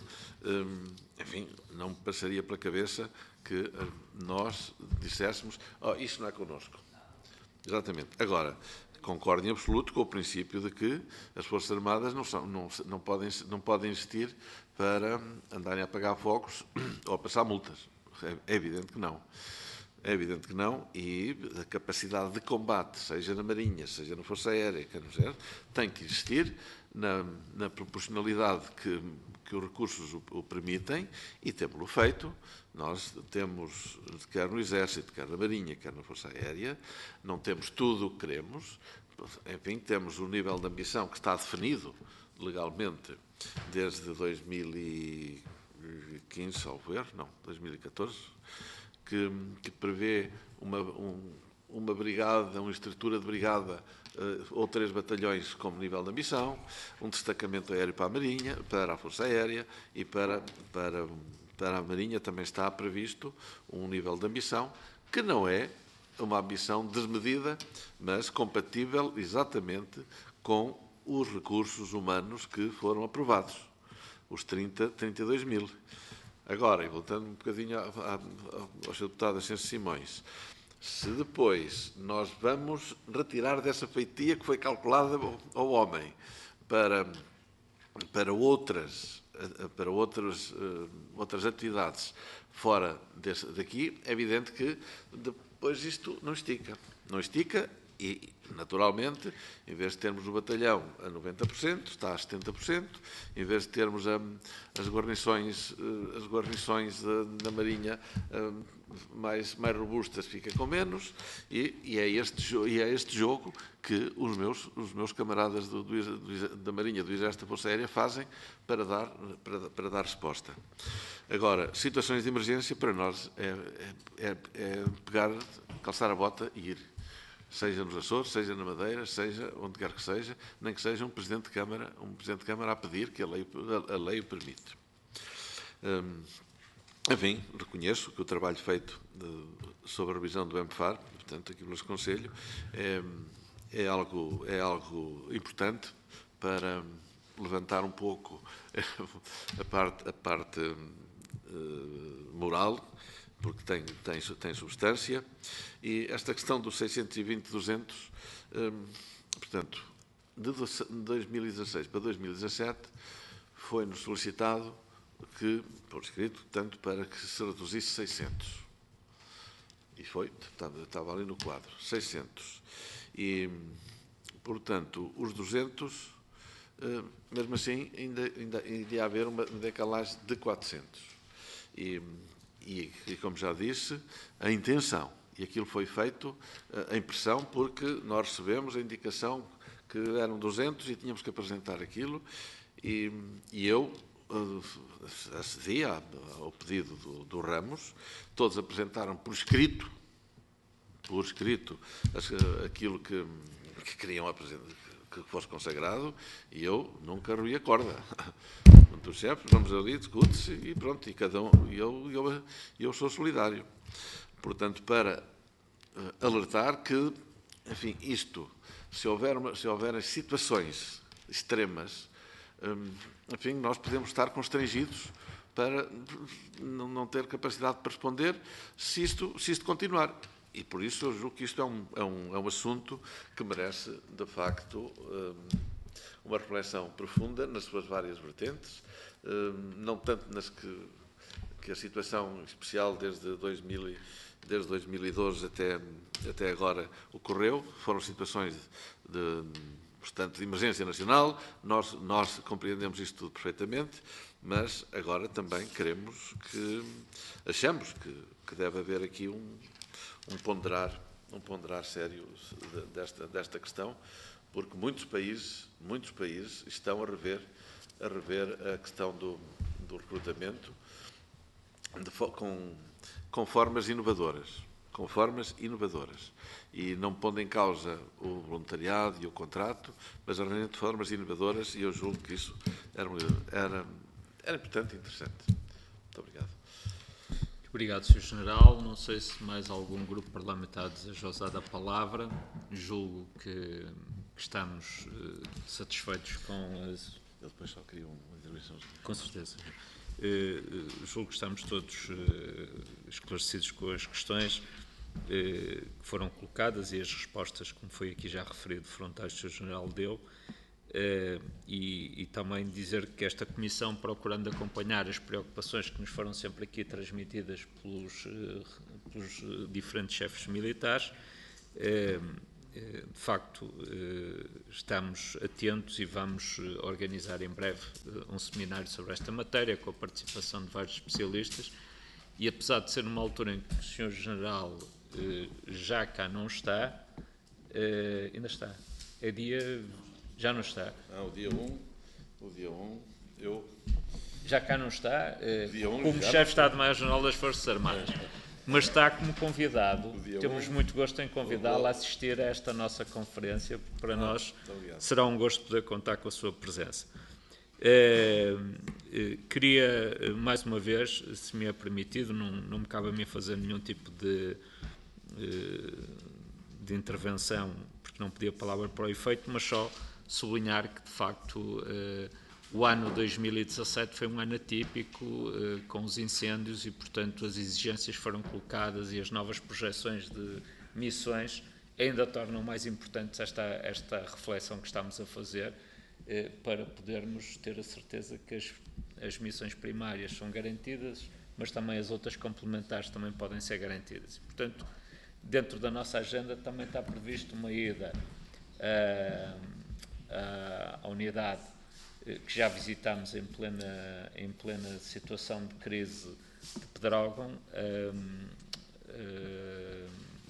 enfim, não me passaria pela cabeça que nós disséssemos, oh, isto não é connosco. Exatamente. Agora, concordo em absoluto com o princípio de que as Forças Armadas não, são, não, não, podem, não podem existir para andarem a apagar fogos ou a passar multas. É evidente que não. É evidente que não, e a capacidade de combate, seja na Marinha, seja na Força Aérea, tem que existir na, na proporcionalidade que, que os recursos o, o permitem, e temos-lo feito. Nós temos, quer no Exército, quer na Marinha, quer na Força Aérea, não temos tudo o que queremos. Enfim, temos um nível de ambição que está definido legalmente desde dois mil e quinze, salvo erro, não, dois mil e catorze, que, que prevê uma, um, uma brigada, uma estrutura de brigada uh, ou três batalhões como nível de ambição, um destacamento aéreo para a Marinha, para a Força Aérea e para, para, para a Marinha também está previsto um nível de ambição que não é uma ambição desmedida, mas compatível exatamente com os recursos humanos que foram aprovados, os trinta, trinta e dois mil. Agora, e voltando um bocadinho ao seu deputado Ascenso Simões, se depois nós vamos retirar dessa feitia que foi calculada ao homem para, para, outras, para outras, outras atividades fora desse, daqui, é evidente que depois isto não estica. Não estica e, naturalmente, em vez de termos o batalhão a noventa por cento, está a setenta por cento, em vez de termos a, as guarnições, as guarnições da, da Marinha mais, mais robustas, fica com menos, e, e, é este, e é este jogo que os meus, os meus camaradas do, do, do, da Marinha, do Exército da Força Aérea fazem para dar, para, para dar resposta. Agora, situações de emergência, para nós, é, é, é pegar, calçar a bota e ir. Seja nos Açores, seja na Madeira, seja onde quer que seja, nem que seja um Presidente de Câmara, um Presidente de Câmara a pedir que a lei, a, a lei o permite. Hum, enfim, reconheço que o trabalho feito de, sobre a revisão do M F A R, portanto, aqui pelo Conselho, é, é, algo, é algo importante para levantar um pouco a parte, a parte uh, moral, porque tem, tem, tem substância, e esta questão dos seiscentos e vinte, duzentos, hum, portanto, de dois mil e dezasseis para dois mil e dezassete, foi-nos solicitado que, por escrito, tanto para que se reduzisse seiscentos. E foi, estava, estava ali no quadro, seiscentos. E, portanto, os duzentos, hum, mesmo assim, ainda, ainda iria haver uma decalagem de quatrocentos. E, E, e, como já disse, a intenção. E aquilo foi feito em pressão, porque nós recebemos a indicação que eram duzentos e tínhamos que apresentar aquilo. E, e eu uh, acedi ao pedido do, do Ramos, todos apresentaram por escrito, por escrito, aquilo que, que queriam apresentar, que fosse consagrado, e eu nunca roí a corda. Os chefes, vamos ali, discute-se e pronto, e cada um, eu, eu, eu sou solidário. Portanto, para uh, alertar que, enfim, isto, se houver, uma, se houver situações extremas, um, enfim, nós podemos estar constrangidos para não, não ter capacidade para responder se isto, se isto continuar. E por isso eu julgo que isto é um, é um, é um assunto que merece, de facto, um, uma reflexão profunda nas suas várias vertentes, não tanto nas que, que a situação especial desde dois mil, desde dois mil e doze até, até agora ocorreu, foram situações de, portanto, de emergência nacional, nós, nós compreendemos isto tudo perfeitamente, mas agora também queremos que, achamos que, que deve haver aqui um, um ponderar, um ponderar sério desta, desta questão, porque muitos países, muitos países estão a rever, a rever a questão do, do recrutamento de, com, com formas inovadoras, com formas inovadoras, e não pondo em causa o voluntariado e o contrato, mas realmente formas inovadoras, e eu julgo que isso era, era, era importante e interessante. Muito obrigado. Obrigado, senhor General. Não sei se mais algum grupo parlamentar deseja usar a palavra. Julgo que que estamos uh, satisfeitos com as... Eu depois só queria uma intervenção. Com certeza. Uh, julgo que estamos todos uh, esclarecidos com as questões uh, que foram colocadas e as respostas, como foi aqui já referido, frontais que o senhor General deu, uh, e, e também dizer que esta Comissão, procurando acompanhar as preocupações que nos foram sempre aqui transmitidas pelos, uh, pelos uh, diferentes chefes militares, uh, de facto, estamos atentos e vamos organizar em breve um seminário sobre esta matéria, com a participação de vários especialistas, e apesar de ser numa altura em que o senhor General já cá não está, ainda está, é dia, já não está. Não, o dia um, o dia um, eu... Já cá não está, um, como chefe de Estado-Maior-General das Forças Armadas. Mas está como convidado, temos muito gosto em convidá-lo a assistir a esta nossa conferência, porque para nós será um gosto poder contar com a sua presença. Eh, eh, queria, mais uma vez, se me é permitido, não, não me cabe a mim fazer nenhum tipo de, de intervenção, porque não pedi a palavra para o efeito, mas só sublinhar que, de facto, eh, o ano dois mil e dezassete foi um ano atípico, eh, com os incêndios, e, portanto, as exigências foram colocadas e as novas projeções de missões ainda tornam mais importantes esta, esta reflexão que estamos a fazer, eh, para podermos ter a certeza que as, as missões primárias são garantidas, mas também as outras complementares também podem ser garantidas. E, portanto, dentro da nossa agenda também está previsto uma ida à, à, à unidade que já visitámos em plena, em plena situação de crise de Pedrógão, um, um,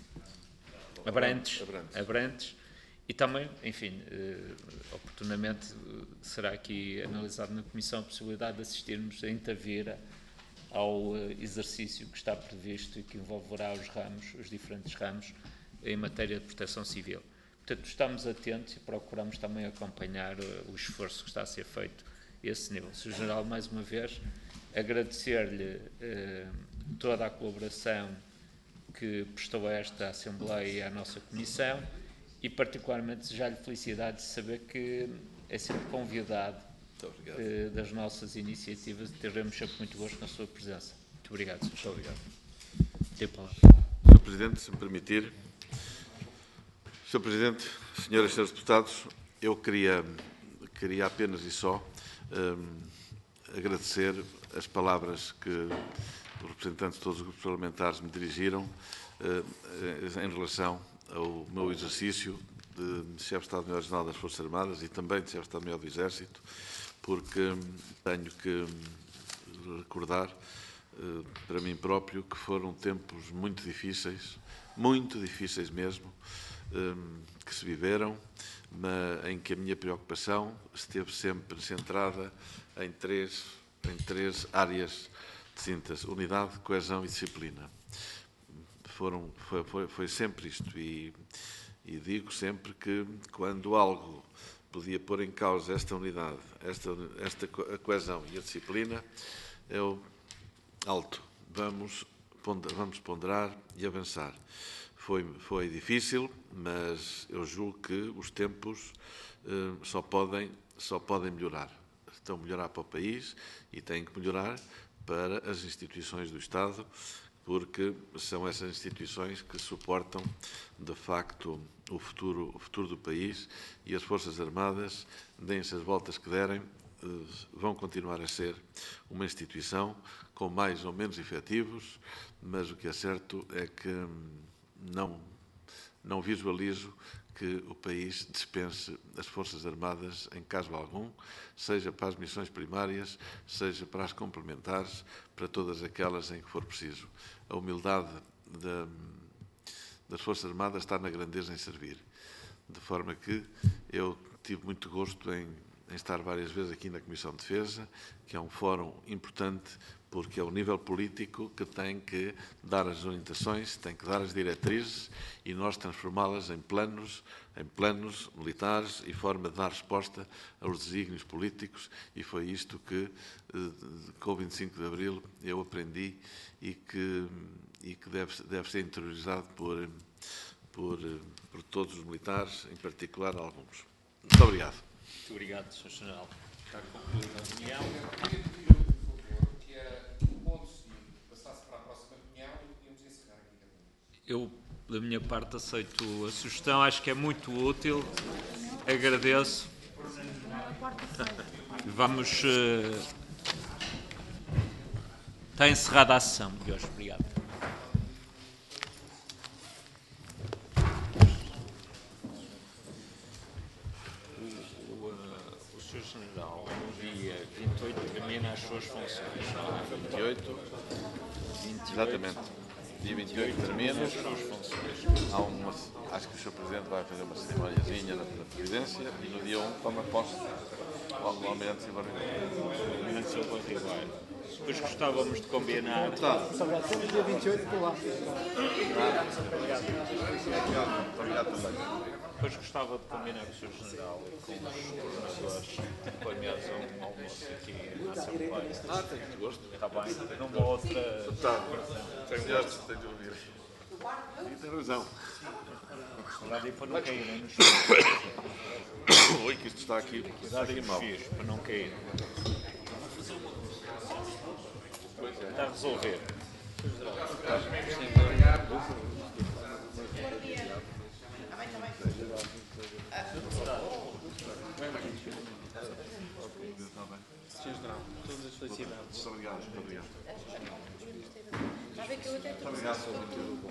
Abrantes, Abrantes. Abrantes, e também, enfim, uh, oportunamente uh, será aqui analisado na Comissão a possibilidade de assistirmos em Tavira ao uh, exercício que está previsto e que envolverá os ramos, os diferentes ramos, em matéria de proteção civil. Portanto, estamos atentos e procuramos também acompanhar uh, o esforço que está a ser feito a esse nível. senhor General, mais uma vez, agradecer-lhe uh, toda a colaboração que prestou a esta Assembleia e à nossa Comissão, e particularmente desejar-lhe felicidade de saber que é sempre convidado uh, das nossas iniciativas, e teremos sempre muito gosto na sua presença. Muito obrigado, senhor Muito obrigado. Tem a palavra. senhor Presidente, se me permitir. senhor Presidente, senhoras e senhores deputados, eu queria, queria apenas e só um, agradecer as palavras que os representantes de todos os grupos parlamentares me dirigiram uh, em relação ao meu exercício de chefe de Estado-Maior-General das Forças Armadas e também de chefe de Estado-Maior do Exército, porque tenho que recordar uh, para mim próprio que foram tempos muito difíceis, muito difíceis mesmo, que se viveram, mas em que a minha preocupação esteve sempre centrada em três, em três áreas distintas: unidade, coesão e disciplina. Foram, foi, foi, foi sempre isto, e, e digo sempre que quando algo podia pôr em causa esta unidade, esta, esta a coesão e a disciplina, eu, alto, vamos, vamos ponderar e avançar. Foi, foi difícil, mas eu julgo que os tempos eh, só, podem, só podem melhorar. Estão a melhorar para o país e têm que melhorar para as instituições do Estado, porque são essas instituições que suportam, de facto, o futuro, o futuro do país, e as Forças Armadas, deem-se as voltas que derem, eh, vão continuar a ser uma instituição com mais ou menos efetivos, mas o que é certo é que Não, não visualizo que o país dispense as Forças Armadas em caso algum, seja para as missões primárias, seja para as complementares, para todas aquelas em que for preciso. A humildade da, das Forças Armadas está na grandeza em servir. De forma que eu tive muito gosto em, em estar várias vezes aqui na Comissão de Defesa, que é um fórum importante, porque é o nível político que tem que dar as orientações, tem que dar as diretrizes e nós transformá-las em planos, em planos militares e forma de dar resposta aos desígnios políticos, e foi isto que, com o vinte e cinco de Abril, eu aprendi e que, e que deve, deve ser interiorizado por, por, por todos os militares, em particular alguns. Muito obrigado. Muito obrigado, senhor General. Está concluída a reunião. Que era o ponto seguinte, passasse para a próxima reunião e podíamos encerrar aqui. Eu, da minha parte, aceito a sugestão. Acho que é muito útil. Agradeço. Vamos... Uh, está encerrada a sessão de hoje. Obrigado. O senhor General, no dia vinte e oito, termina as suas funções. vinte e oito, vinte e oito, exatamente. Dia vinte e oito termina. as suas funções. Há uma, acho que o senhor Presidente vai fazer uma cerimoniazinha na, na Presidência e no dia um toma posse o Almirante Silva Ribeiro. Almirante Silva Ribeiro. Depois gostávamos de combinar. Tá. Muito obrigado. Sempre dia vinte e oito por lá. Muito obrigado também. Depois gostava de combinar com o senhor General e com os coordenadores para meados a um almoço aqui na Assembleia. Ah, tenho muito gosto. Está bem? Numa outra. Tá. Tenho gosto, tenho de ouvir. E tem razão. Cuidado aí para não caírem nos Oi, que isto está aqui. Cuidado aí nos fios, para não cair. Está a resolver. senhor General, todas as felicidades. Muito obrigado, muito obrigado. Já vê que eu até estou... Muito obrigado, senhor Doutor.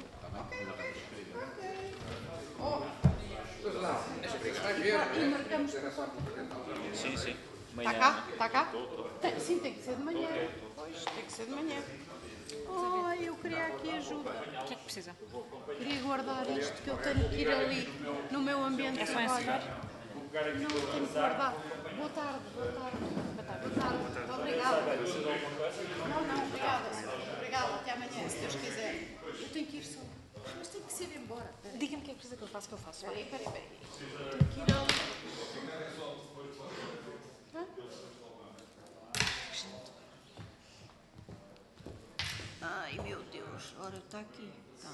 E marcamos... Sim, sim. Está cá? Está cá? Tem- sim, tem que ser de manhã. Pois, tem que ser de manhã. Oh, eu queria aqui ajuda. O que é que precisa? Queria guardar isto, que eu tenho que ir ali no meu ambiente É de só trabalho. encerrar? Não, tenho que guardar. Boa tarde, boa tarde. Boa tarde. Boa tarde. Muito obrigada. Não, não, obrigada. Obrigada, até amanhã, se Deus quiser. Eu tenho que ir só. Mas tenho que ser embora. Espera aí, Diga-me o que é que precisa que eu faça, que eu faço. espera aí, espera aí. Tenho que ir ali. Hã? Ai, meu Deus. Ora, está aqui. Está.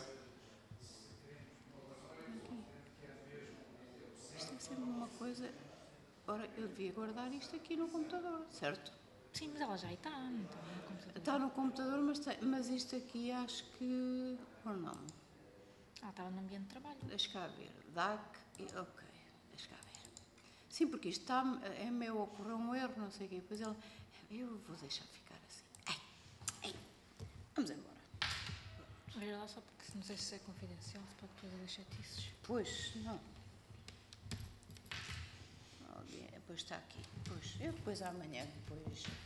Aqui. Isto tem que ser uma coisa... Ora, eu devia guardar isto aqui no computador, certo? Sim, mas ela já aí está. Então, é computador. Está no computador, mas, tem, mas isto aqui acho que... Ou não? Ela estava no ambiente de trabalho. Deixa cá ver. D A C... e- Ok, deixa cá ver. Sim, porque isto está... É meu, ocorreu um erro, não sei o quê. Depois ele... Eu vou deixar ficar assim. Ei, ei, vamos embora. Veja lá só porque não sei se é confidencial, se pode depois haver chatices. Pois, não. Alguém, depois está aqui. Pois, eu depois amanhã, depois...